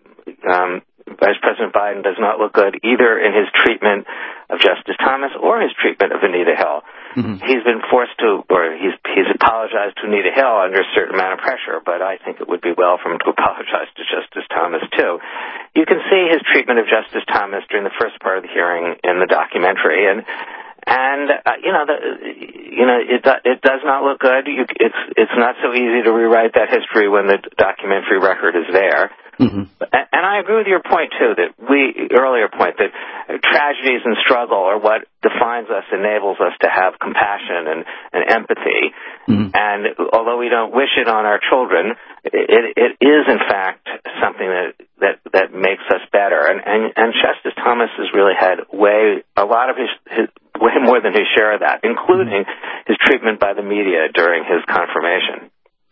um, Vice President Biden does not look good either in his treatment of Justice Thomas or his treatment of Anita Hill. Mm-hmm. He's been forced to, or he's he's apologized to Anita Hill under a certain amount of pressure, but I think it would be well for him to apologize to Justice Thomas, too. You can see his treatment of Justice Thomas during the first part of the hearing in the documentary, and And uh, you know, the, you know, it it does not look good. You, it's it's not so easy to rewrite that history when the documentary record is there. Mm-hmm. And I agree with your point too, that we earlier point that tragedies and struggle are what defines us, enables us to have compassion and, and empathy. Mm-hmm. And although we don't wish it on our children, it it is in fact something that that, that makes us better. And, and and Justice Thomas has really had way a lot of his, his way more than his share of that, including mm-hmm. his treatment by the media during his confirmation.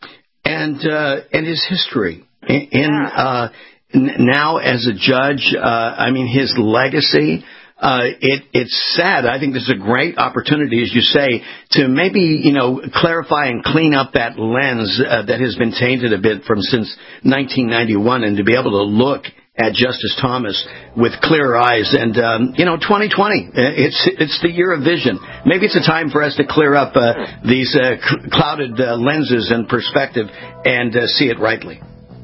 And uh, and his history. In uh, now as a judge, uh, I mean, his legacy, uh, it, it's sad. I think this is a great opportunity, as you say, to maybe, you know, clarify and clean up that lens uh, that has been tainted a bit from since nineteen ninety-one, and to be able to look at Justice Thomas with clear eyes. And, um, you know, twenty twenty, it's it's the year of vision. Maybe it's a time for us to clear up uh, these uh, clouded uh, lenses and perspective and uh, see it rightly.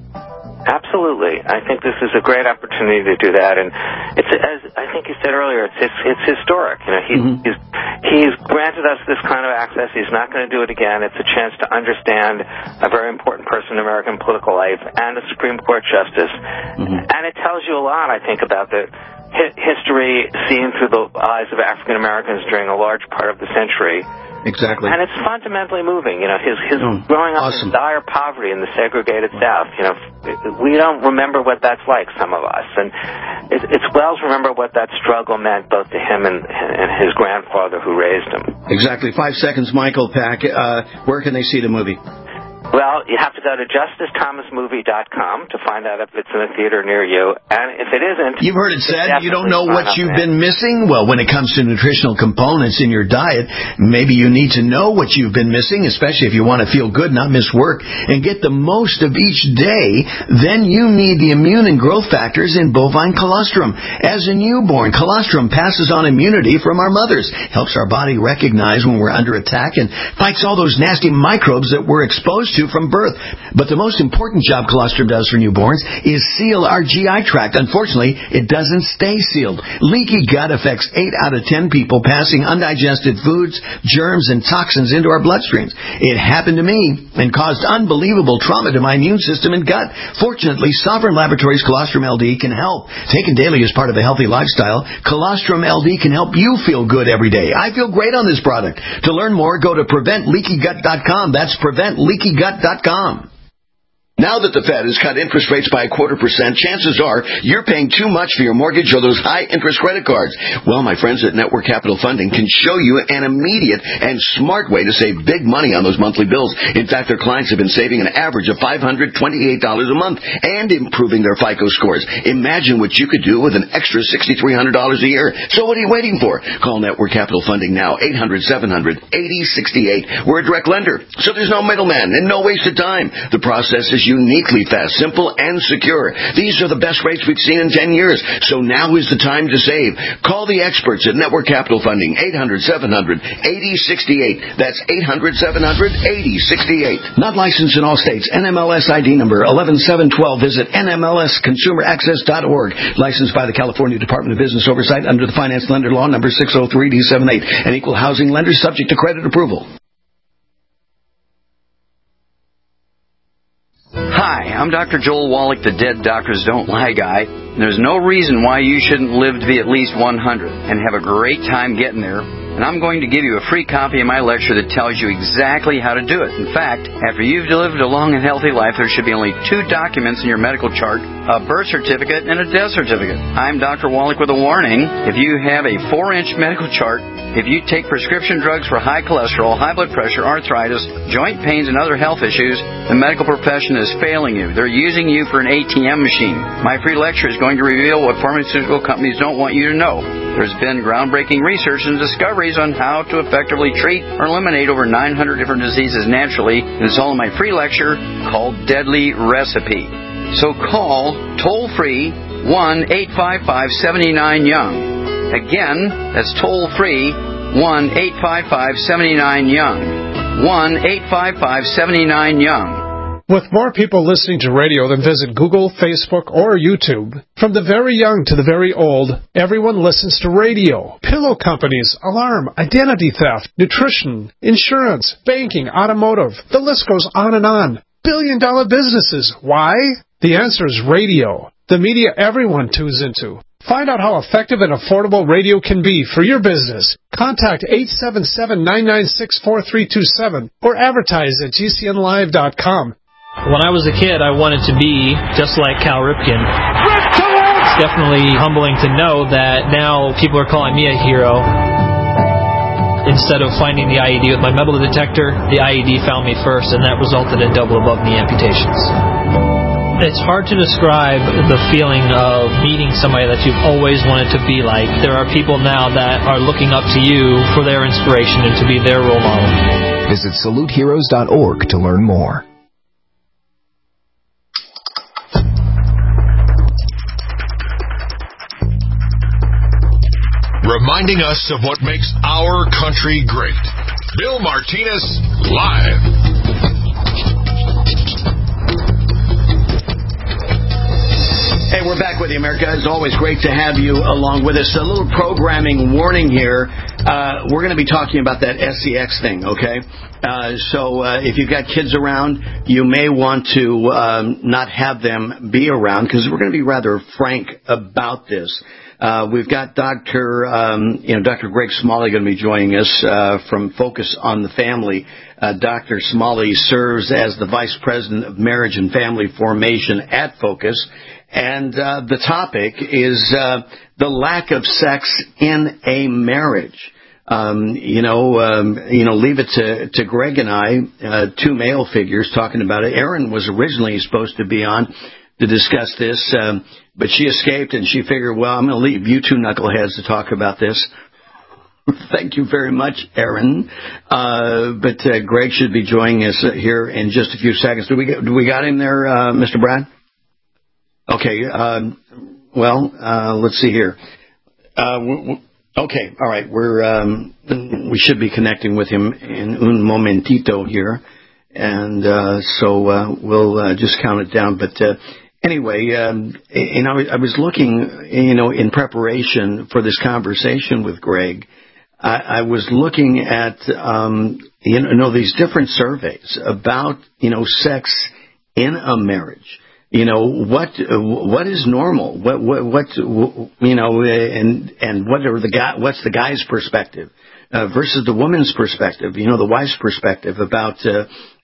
Absolutely. I think this is a great opportunity to do that, and it's, as I think you said earlier, it's it's, it's historic. You know, he, mm-hmm. he's he's granted us this kind of access. He's not going to do it again. It's a chance to understand a very important person in American political life and a Supreme Court justice, mm-hmm. and it tells you a lot, I think, about the hi- history seen through the eyes of African Americans during a large part of the century. Exactly. And it's fundamentally moving. You know, his his oh, growing up awesome. in dire poverty in the segregated South. You know, we don't remember what that's like, some of us. And it, it's well to remember what that struggle meant both to him and, and his grandfather who raised him. Exactly. Five seconds, Michael Pack. Uh, where can they see the movie? Well, you have to go to justice thomas movie dot com to find out if it's in a theater near you. And if it isn't... You've heard it said you don't know what you've been missing? Well, when it comes to nutritional components in your diet, maybe you need to know what you've been missing, especially if you want to feel good, not miss work, and get the most of each day. Then you need the immune and growth factors in bovine colostrum. As a newborn, colostrum passes on immunity from our mothers, helps our body recognize when we're under attack, and fights all those nasty microbes that we're exposed to from birth. But the most important job colostrum does for newborns is seal our G I tract. Unfortunately, it doesn't stay sealed. Leaky gut affects eight out of ten people, passing undigested foods, germs, and toxins into our bloodstreams. It happened to me and caused unbelievable trauma to my immune system and gut. Fortunately, Sovereign Laboratories Colostrum L D can help. Taken daily as part of a healthy lifestyle, Colostrum L D can help you feel good every day. I feel great on this product. To learn more, go to prevent leaky gut dot com. That's prevent leaky gut dot com. Now that the Fed has cut interest rates by a quarter percent, chances are you're paying too much for your mortgage or those high-interest credit cards. Well, my friends at Network Capital Funding can show you an immediate and smart way to save big money on those monthly bills. In fact, their clients have been saving an average of five hundred twenty-eight dollars a month and improving their FICO scores. Imagine what you could do with an extra six thousand three hundred dollars a year. So what are you waiting for? Call Network Capital Funding now, eight hundred, seven hundred, eighty sixty-eight. We're a direct lender, so there's no middleman and no wasted time. The process is uniquely fast, simple, and secure. These are the best rates we've seen in ten years, so now is the time to save. Call the experts at Network Capital Funding, eight hundred, seven hundred, eighty sixty-eight. That's eight hundred, seven hundred, eighty sixty-eight. Not licensed in all states. N M L S I D number eleven seven twelve. Visit N M L S consumer access dot org. Licensed by the California Department of Business Oversight under the Finance Lender Law number six oh three D seventy-eight. An equal housing lender subject to credit approval. Hi, I'm Doctor Joel Wallach, the Dead Doctors Don't Lie guy. There's no reason why you shouldn't live to be at least one hundred and have a great time getting there. And I'm going to give you a free copy of my lecture that tells you exactly how to do it. In fact, after you've lived a long and healthy life, there should be only two documents in your medical chart, a birth certificate and a death certificate. I'm Doctor Wallach with a warning. If you have a four-inch medical chart, if you take prescription drugs for high cholesterol, high blood pressure, arthritis, joint pains, and other health issues, the medical profession is failing you. They're using you for an A T M machine. My free lecture is going to reveal what pharmaceutical companies don't want you to know. There's been groundbreaking research and discoveries on how to effectively treat or eliminate over nine hundred different diseases naturally. And it's all in my free lecture called Deadly Recipe. So call toll-free one eight five five, seven nine young. Again, that's toll-free one eight five five, seven nine young. one eight five five, seven nine young. With more people listening to radio than visit Google, Facebook, or YouTube, from the very young to the very old, everyone listens to radio. Pillow companies, alarm, identity theft, nutrition, insurance, banking, automotive. The list goes on and on. Billion-dollar businesses. Why? The answer is radio. The media everyone tunes into. Find out how effective and affordable radio can be for your business. Contact eight seven seven, nine nine six, four three two seven or advertise at G C N live dot com. When I was a kid, I wanted to be just like Cal Ripken. It's definitely humbling to know that now people are calling me a hero. Instead of finding the I E D with my metal detector, the I E D found me first, and that resulted in double above-knee amputations. It's hard to describe the feeling of meeting somebody that you've always wanted to be like. There are people now that are looking up to you for their inspiration and to be their role model. Visit salute heroes dot org to learn more. Reminding us of what makes our country great. Bill Martinez, live. Hey, we're back with you, America. It's always great to have you along with us. A little programming warning here. Uh, we're going to be talking about that S E X thing, okay? Uh, so uh, if you've got kids around, you may want to um, not have them be around because we're going to be rather frank about this. Uh, we've got Doctor, um, you know, Doctor Greg Smalley going to be joining us uh, from Focus on the Family. Uh, Doctor Smalley serves as the Vice President of Marriage and Family Formation at Focus, and uh, the topic is uh, the lack of sex in a marriage. Um, you know, um, you know, leave it to, to Greg and I, uh, two male figures talking about it. Erin was originally supposed to be on to discuss this, um, but she escaped, and she figured, well, I'm going to leave you two knuckleheads to talk about this. Thank you very much, Erin. Uh, but uh, Greg should be joining us here in just a few seconds. Do we get, do we got him there, uh, Mister Brad? Okay. Um, well, uh, let's see here. Uh, w- w- okay. All right. We're um, we should be connecting with him in un momentito here, and uh, so uh, we'll uh, just count it down. But uh, Anyway, um, you know, I was looking, you know, in preparation for this conversation with Greg, I, I was looking at, um, you know, these different surveys about, you know, sex in a marriage. You know, what what is normal? What what what you know, and and what are the guy? What's the guy's perspective uh, versus the woman's perspective? You know, the wife's perspective about uh,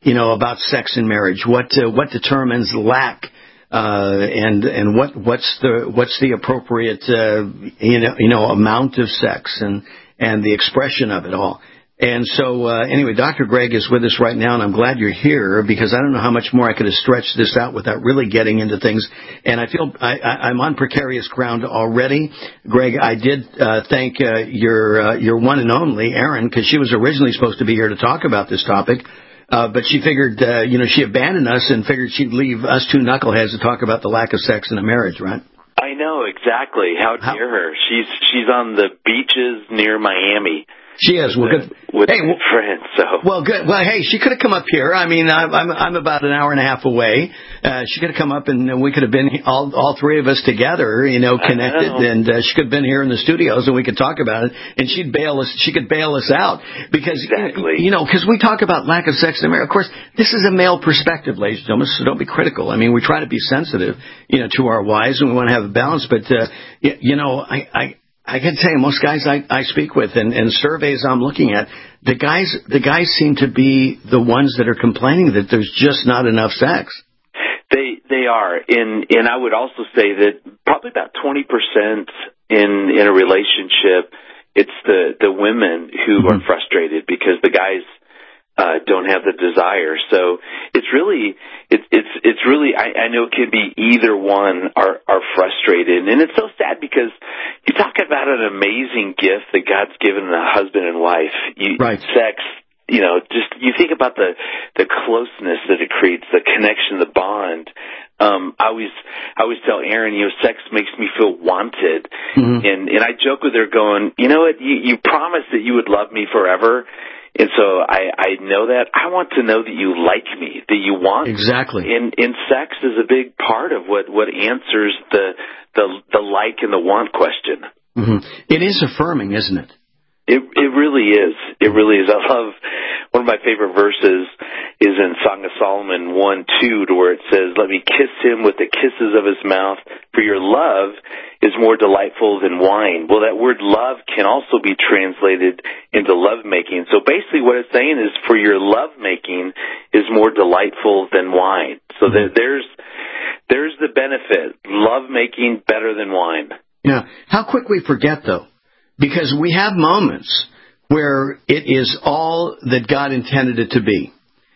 you know, about sex in marriage? What uh, what determines lack? Uh, and and what what's the what's the appropriate uh, you know you know amount of sex and and the expression of it all. And so uh, anyway, Doctor Greg is with us right now, and I'm glad you're here because I don't know how much more I could have stretched this out without really getting into things. And I feel I, I, I'm on precarious ground already. Greg, I did uh, thank uh, your uh, your one and only Erin because she was originally supposed to be here to talk about this topic. Uh, but she figured, uh, you know, she abandoned us and figured she'd leave us two knuckleheads to talk about the lack of sex in a marriage, right? I know, exactly. How dare her? She's she's on the beaches near Miami. She is. Well, good. With hey, well, friends, so. Well, good. Well, hey, she could have come up here. I mean, I'm I'm, I'm about an hour and a half away. Uh, she could have come up, and we could have been all all three of us together, you know, connected, know. and uh, she could have been here in the studios, and we could talk about it. And she'd bail us. She could bail us out because exactly. you know, because we talk about lack of sex in America. Of course, this is a male perspective, ladies and gentlemen. So don't be critical. I mean, we try to be sensitive, you know, to our wives, and we want to have a balance. But uh, you, you know, I. I I can tell you, most guys I, I speak with and, and surveys I'm looking at, the guys the guys seem to be the ones that are complaining that there's just not enough sex. They they are, and and I would also say that probably about twenty percent in in a relationship, it's the the women who mm-hmm. are frustrated because the guys uh, don't have the desire. So it's really it's it's it's really I, I know it can be either one are are frustrated, and it's so sad because you talk about an amazing gift that God's given a husband and wife. You, right. Sex, you know, just you think about the the closeness that it creates, the connection, the bond. Um, I always I always tell Erin, you know, sex makes me feel wanted, mm-hmm. and and I joke with her, going, you know what, you, you promised that you would love me forever. And so I, I know that. I want to know that you like me, that you want me. Exactly. And, and sex is a big part of what, what answers the, the, the like and the want question. Mm-hmm. It is affirming, isn't it? It, it really is. It really is. I love, one of my favorite verses is in Song of Solomon one two, to where it says, let me kiss him with the kisses of his mouth, for your love is more delightful than wine. Well, that word love can also be translated into lovemaking. So basically what it's saying is for your lovemaking is more delightful than wine. So that there's, there's the benefit. Lovemaking better than wine. Yeah. How quick we forget, though. Because we have moments where it is all that God intended it to be.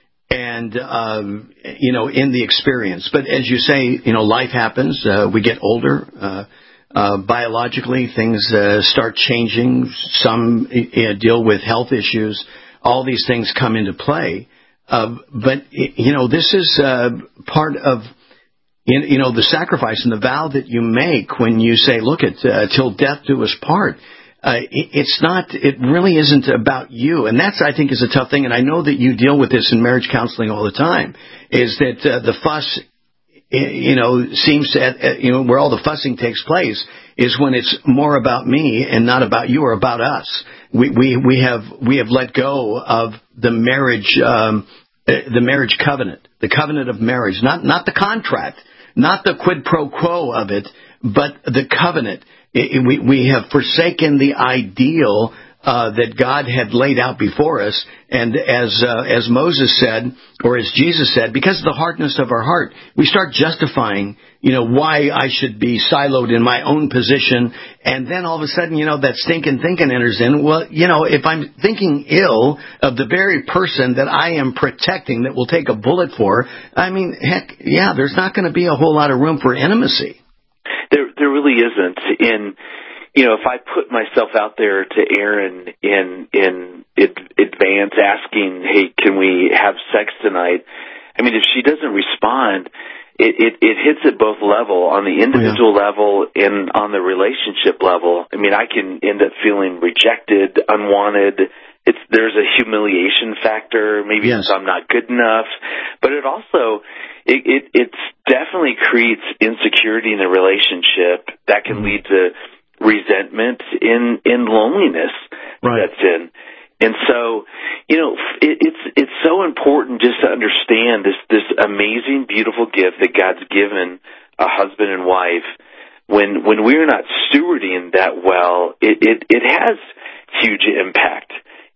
And, um, you know, in the experience. But as you say, you know, life happens. Uh, we get older. Uh, uh, biologically, things uh, start changing. Some uh, deal with health issues. All these things come into play. Uh, but, you know, this is uh, part of, you know, the sacrifice and the vow that you make when you say, look, at uh, till death do us part. Uh, it, it's not, it really isn't about you. And that's, I think, is a tough thing. And I know that you deal with this in marriage counseling all the time, is that uh, the fuss, you know, seems to, uh, you know, where all the fussing takes place is when it's more about me and not about you or about us. We, we, we have, we have let go of the marriage, um, the marriage covenant, the covenant of marriage, not, not the contract, not the quid pro quo of it, but the covenant. It, we, we have forsaken the ideal uh, that God had laid out before us. And as uh, as Moses said, or as Jesus said, because of the hardness of our heart, we start justifying, you know, why I should be siloed in my own position. And then all of a sudden, you know, that stinking thinking enters in. Well, you know, if I'm thinking ill of the very person that I am protecting that will take a bullet for, I mean, heck, yeah, there's not going to be a whole lot of room for intimacy. There, there really isn't. In, you know, if I put myself out there to Erin in in advance, asking, "Hey, can we have sex tonight?" I mean, if she doesn't respond, it it, it hits at both level, on the individual yeah. level and on the relationship level. I mean, I can end up feeling rejected, unwanted. It's there's a humiliation factor. Maybe yes. I'm not good enough, but it also it, it it's definitely creates insecurity in the relationship that can mm-hmm. lead to resentment in in loneliness right. that's in. And so, you know, it, it's it's so important just to understand this this amazing, beautiful gift that God's given a husband and wife. When when we're not stewarding that well, it it, it has huge impact.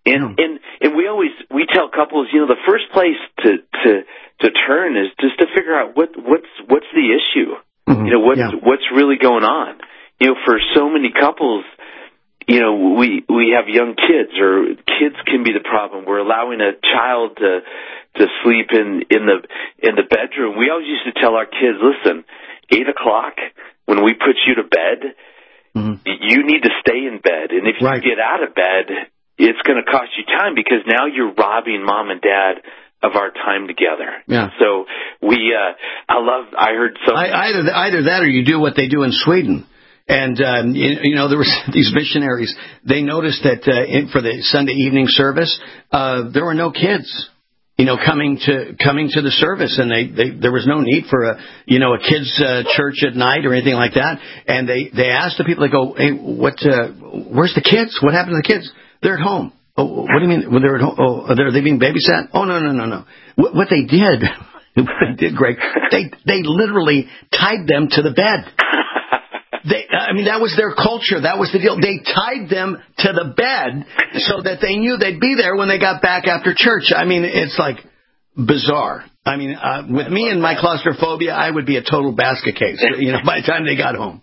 And and and we always we tell couples, you know, the first place to to to turn is just to figure out what what's what's the issue. Mm-hmm. You know, what's yeah. what's really going on. You know, for so many couples, you know, we we have young kids, or kids can be the problem. We're allowing a child to to sleep in in the in the bedroom. We always used to tell our kids, listen, eight o'clock when we put you to bed, mm-hmm. you need to stay in bed, and if right. you get out of bed, it's going to cost you time, because now you're robbing mom and dad of our time together. Yeah. So we, uh, I love. I heard some I, either either that, or you do what they do in Sweden. And, um, you, you know, there were these missionaries, they noticed that uh, in, for the Sunday evening service, uh, there were no kids, you know, coming to coming to the service. And they, they there was no need for, a you know, a kids' uh, church at night or anything like that. And they, they asked the people, they go, hey, what, uh, where's the kids? What happened to the kids? They're at home. Oh, what do you mean? Well, they're at home. Oh, are they, are they being babysat? Oh, no, no, no, no. What, what they did, what they did, Greg, they, they literally tied them to the bed. They, I mean, that was their culture. That was the deal. They tied them to the bed so that they knew they'd be there when they got back after church. I mean, it's like bizarre. I mean, uh, with me and my claustrophobia, I would be a total basket case, you know, by the time they got home.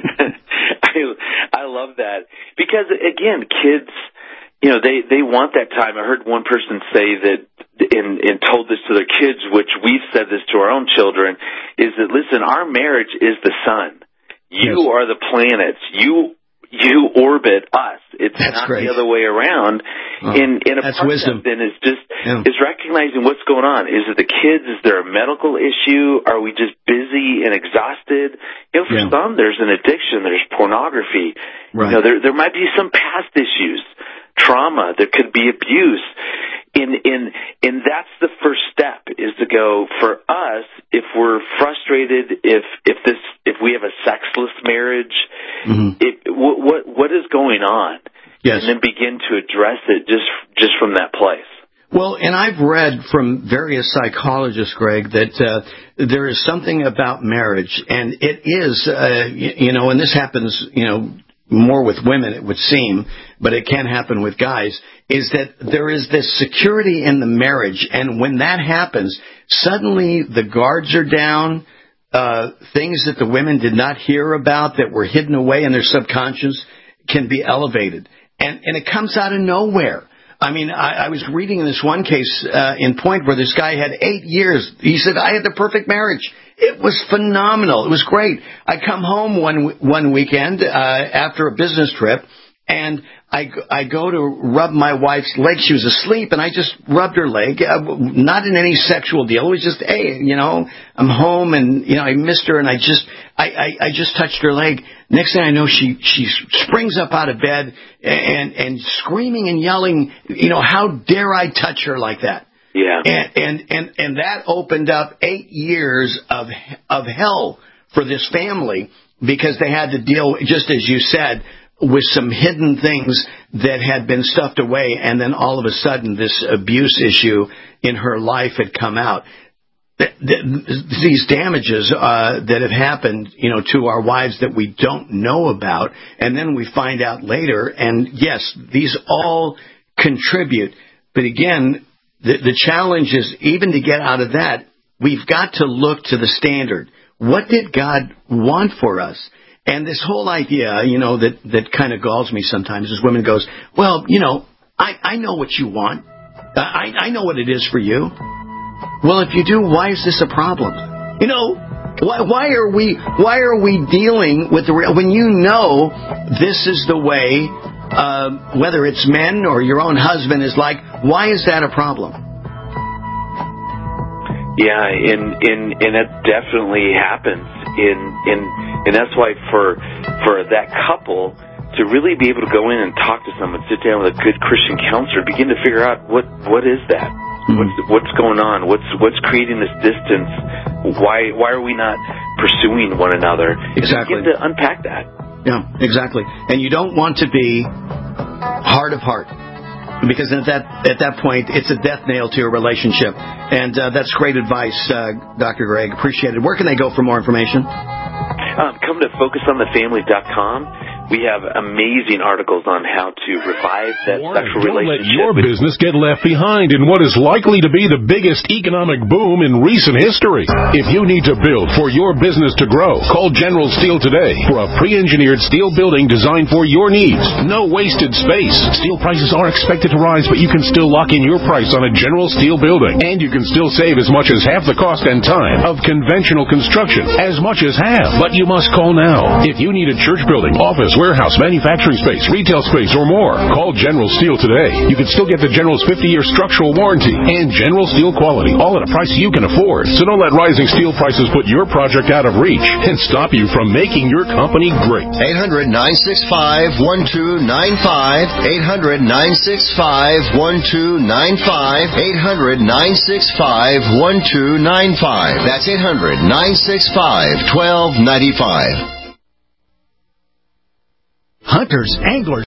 I, I love that. Because, again, kids, you know, they, they want that time. I heard one person say that, and, and told this to their kids, which we've said this to our own children, is that, listen, our marriage is the sun. You yes. are the planets. You you orbit us. It's that's not great. the other way around. Oh, and, and a that's part wisdom. of that then is just yeah. is recognizing what's going on. Is it the kids? Is there a medical issue? Are we just busy and exhausted? You know, for yeah. some, there's an addiction. There's pornography. Right. You know, there there might be some past issues, trauma. There could be abuse. In in and that's the first step, is to go, for us, if we're frustrated, if if this if we have a sexless marriage, mm-hmm. it, what, what what is going on? Yes. And then begin to address it just just from that place. Well, and I've read from various psychologists, Greg, that uh, there is something about marriage, and it is, uh, you, you know, and this happens, you know, more with women, it would seem, but it can happen with guys, is that there is this security in the marriage, and when that happens, suddenly the guards are down, uh, things that the women did not hear about that were hidden away in their subconscious can be elevated. And, and it comes out of nowhere. I mean, I, I was reading in this one case uh, in Point where this guy had eight years. He said, I had the perfect marriage. It was phenomenal. It was great. I come home one one weekend uh, after a business trip, and I, I go to rub my wife's leg. She was asleep, and I just rubbed her leg, uh, not in any sexual deal. It was just, hey, you know, I'm home, and, you know, I missed her, and I just I, I, I just touched her leg. Next thing I know, she, she springs up out of bed and, and screaming and yelling, you know, how dare I touch her like that? Yeah. And, and, and, and that opened up eight years of, of hell for this family, because they had to deal, just as you said, with some hidden things that had been stuffed away. And then all of a sudden this abuse issue in her life had come out. These damages uh, that have happened, you know, to our wives that we don't know about, and then we find out later. And yes, these all contribute. But again, the, the challenge is, even to get out of that, we've got to look to the standard. What did God want for us? And this whole idea, you know, that, that kind of galls me sometimes, is women goes, well, you know, I, I know what you want. I, I know what it is for you. Well, if you do, why is this a problem? You know, why, why are we why are we dealing with the real, when you know this is the way, uh, whether it's men or your own husband is like, why is that a problem? Yeah, and and and it definitely happens, in in and that's why for for that couple to really be able to go in and talk to someone, sit down with a good Christian counselor, begin to figure out what what is that. What's, what's going on? What's what's creating this distance? Why why are we not pursuing one another? Exactly. Begin to unpack that. Yeah, exactly. And you don't want to be heart of heart, because at that at that point it's a death nail to your relationship. And uh, that's great advice, uh, Doctor Greg. Appreciate it. Where can they go for more information? Um, come to focus on the family dot com. We have amazing articles on how to revive that sexual Don't relationship. let your business get left behind in what is likely to be the biggest economic boom in recent history. If you need to build for your business to grow, call General Steel today for a pre-engineered steel building designed for your needs. No wasted space. Steel prices are expected to rise, but you can still lock in your price on a General Steel building. And you can still save as much as half the cost and time of conventional construction. As much as half. But you must call now. If you need a church building, office, warehouse, manufacturing space, retail space, or more, call General Steel today. You can still get the General's fifty-year structural warranty and General Steel quality, all at a price you can afford. So don't let rising steel prices put your project out of reach and stop you from making your company great. eight hundred, nine six five, one two nine five. eight hundred, nine six five, one two nine five. eight hundred, nine six five, one two nine five. That's eight hundred, nine six five, one two nine five. Hunters, anglers,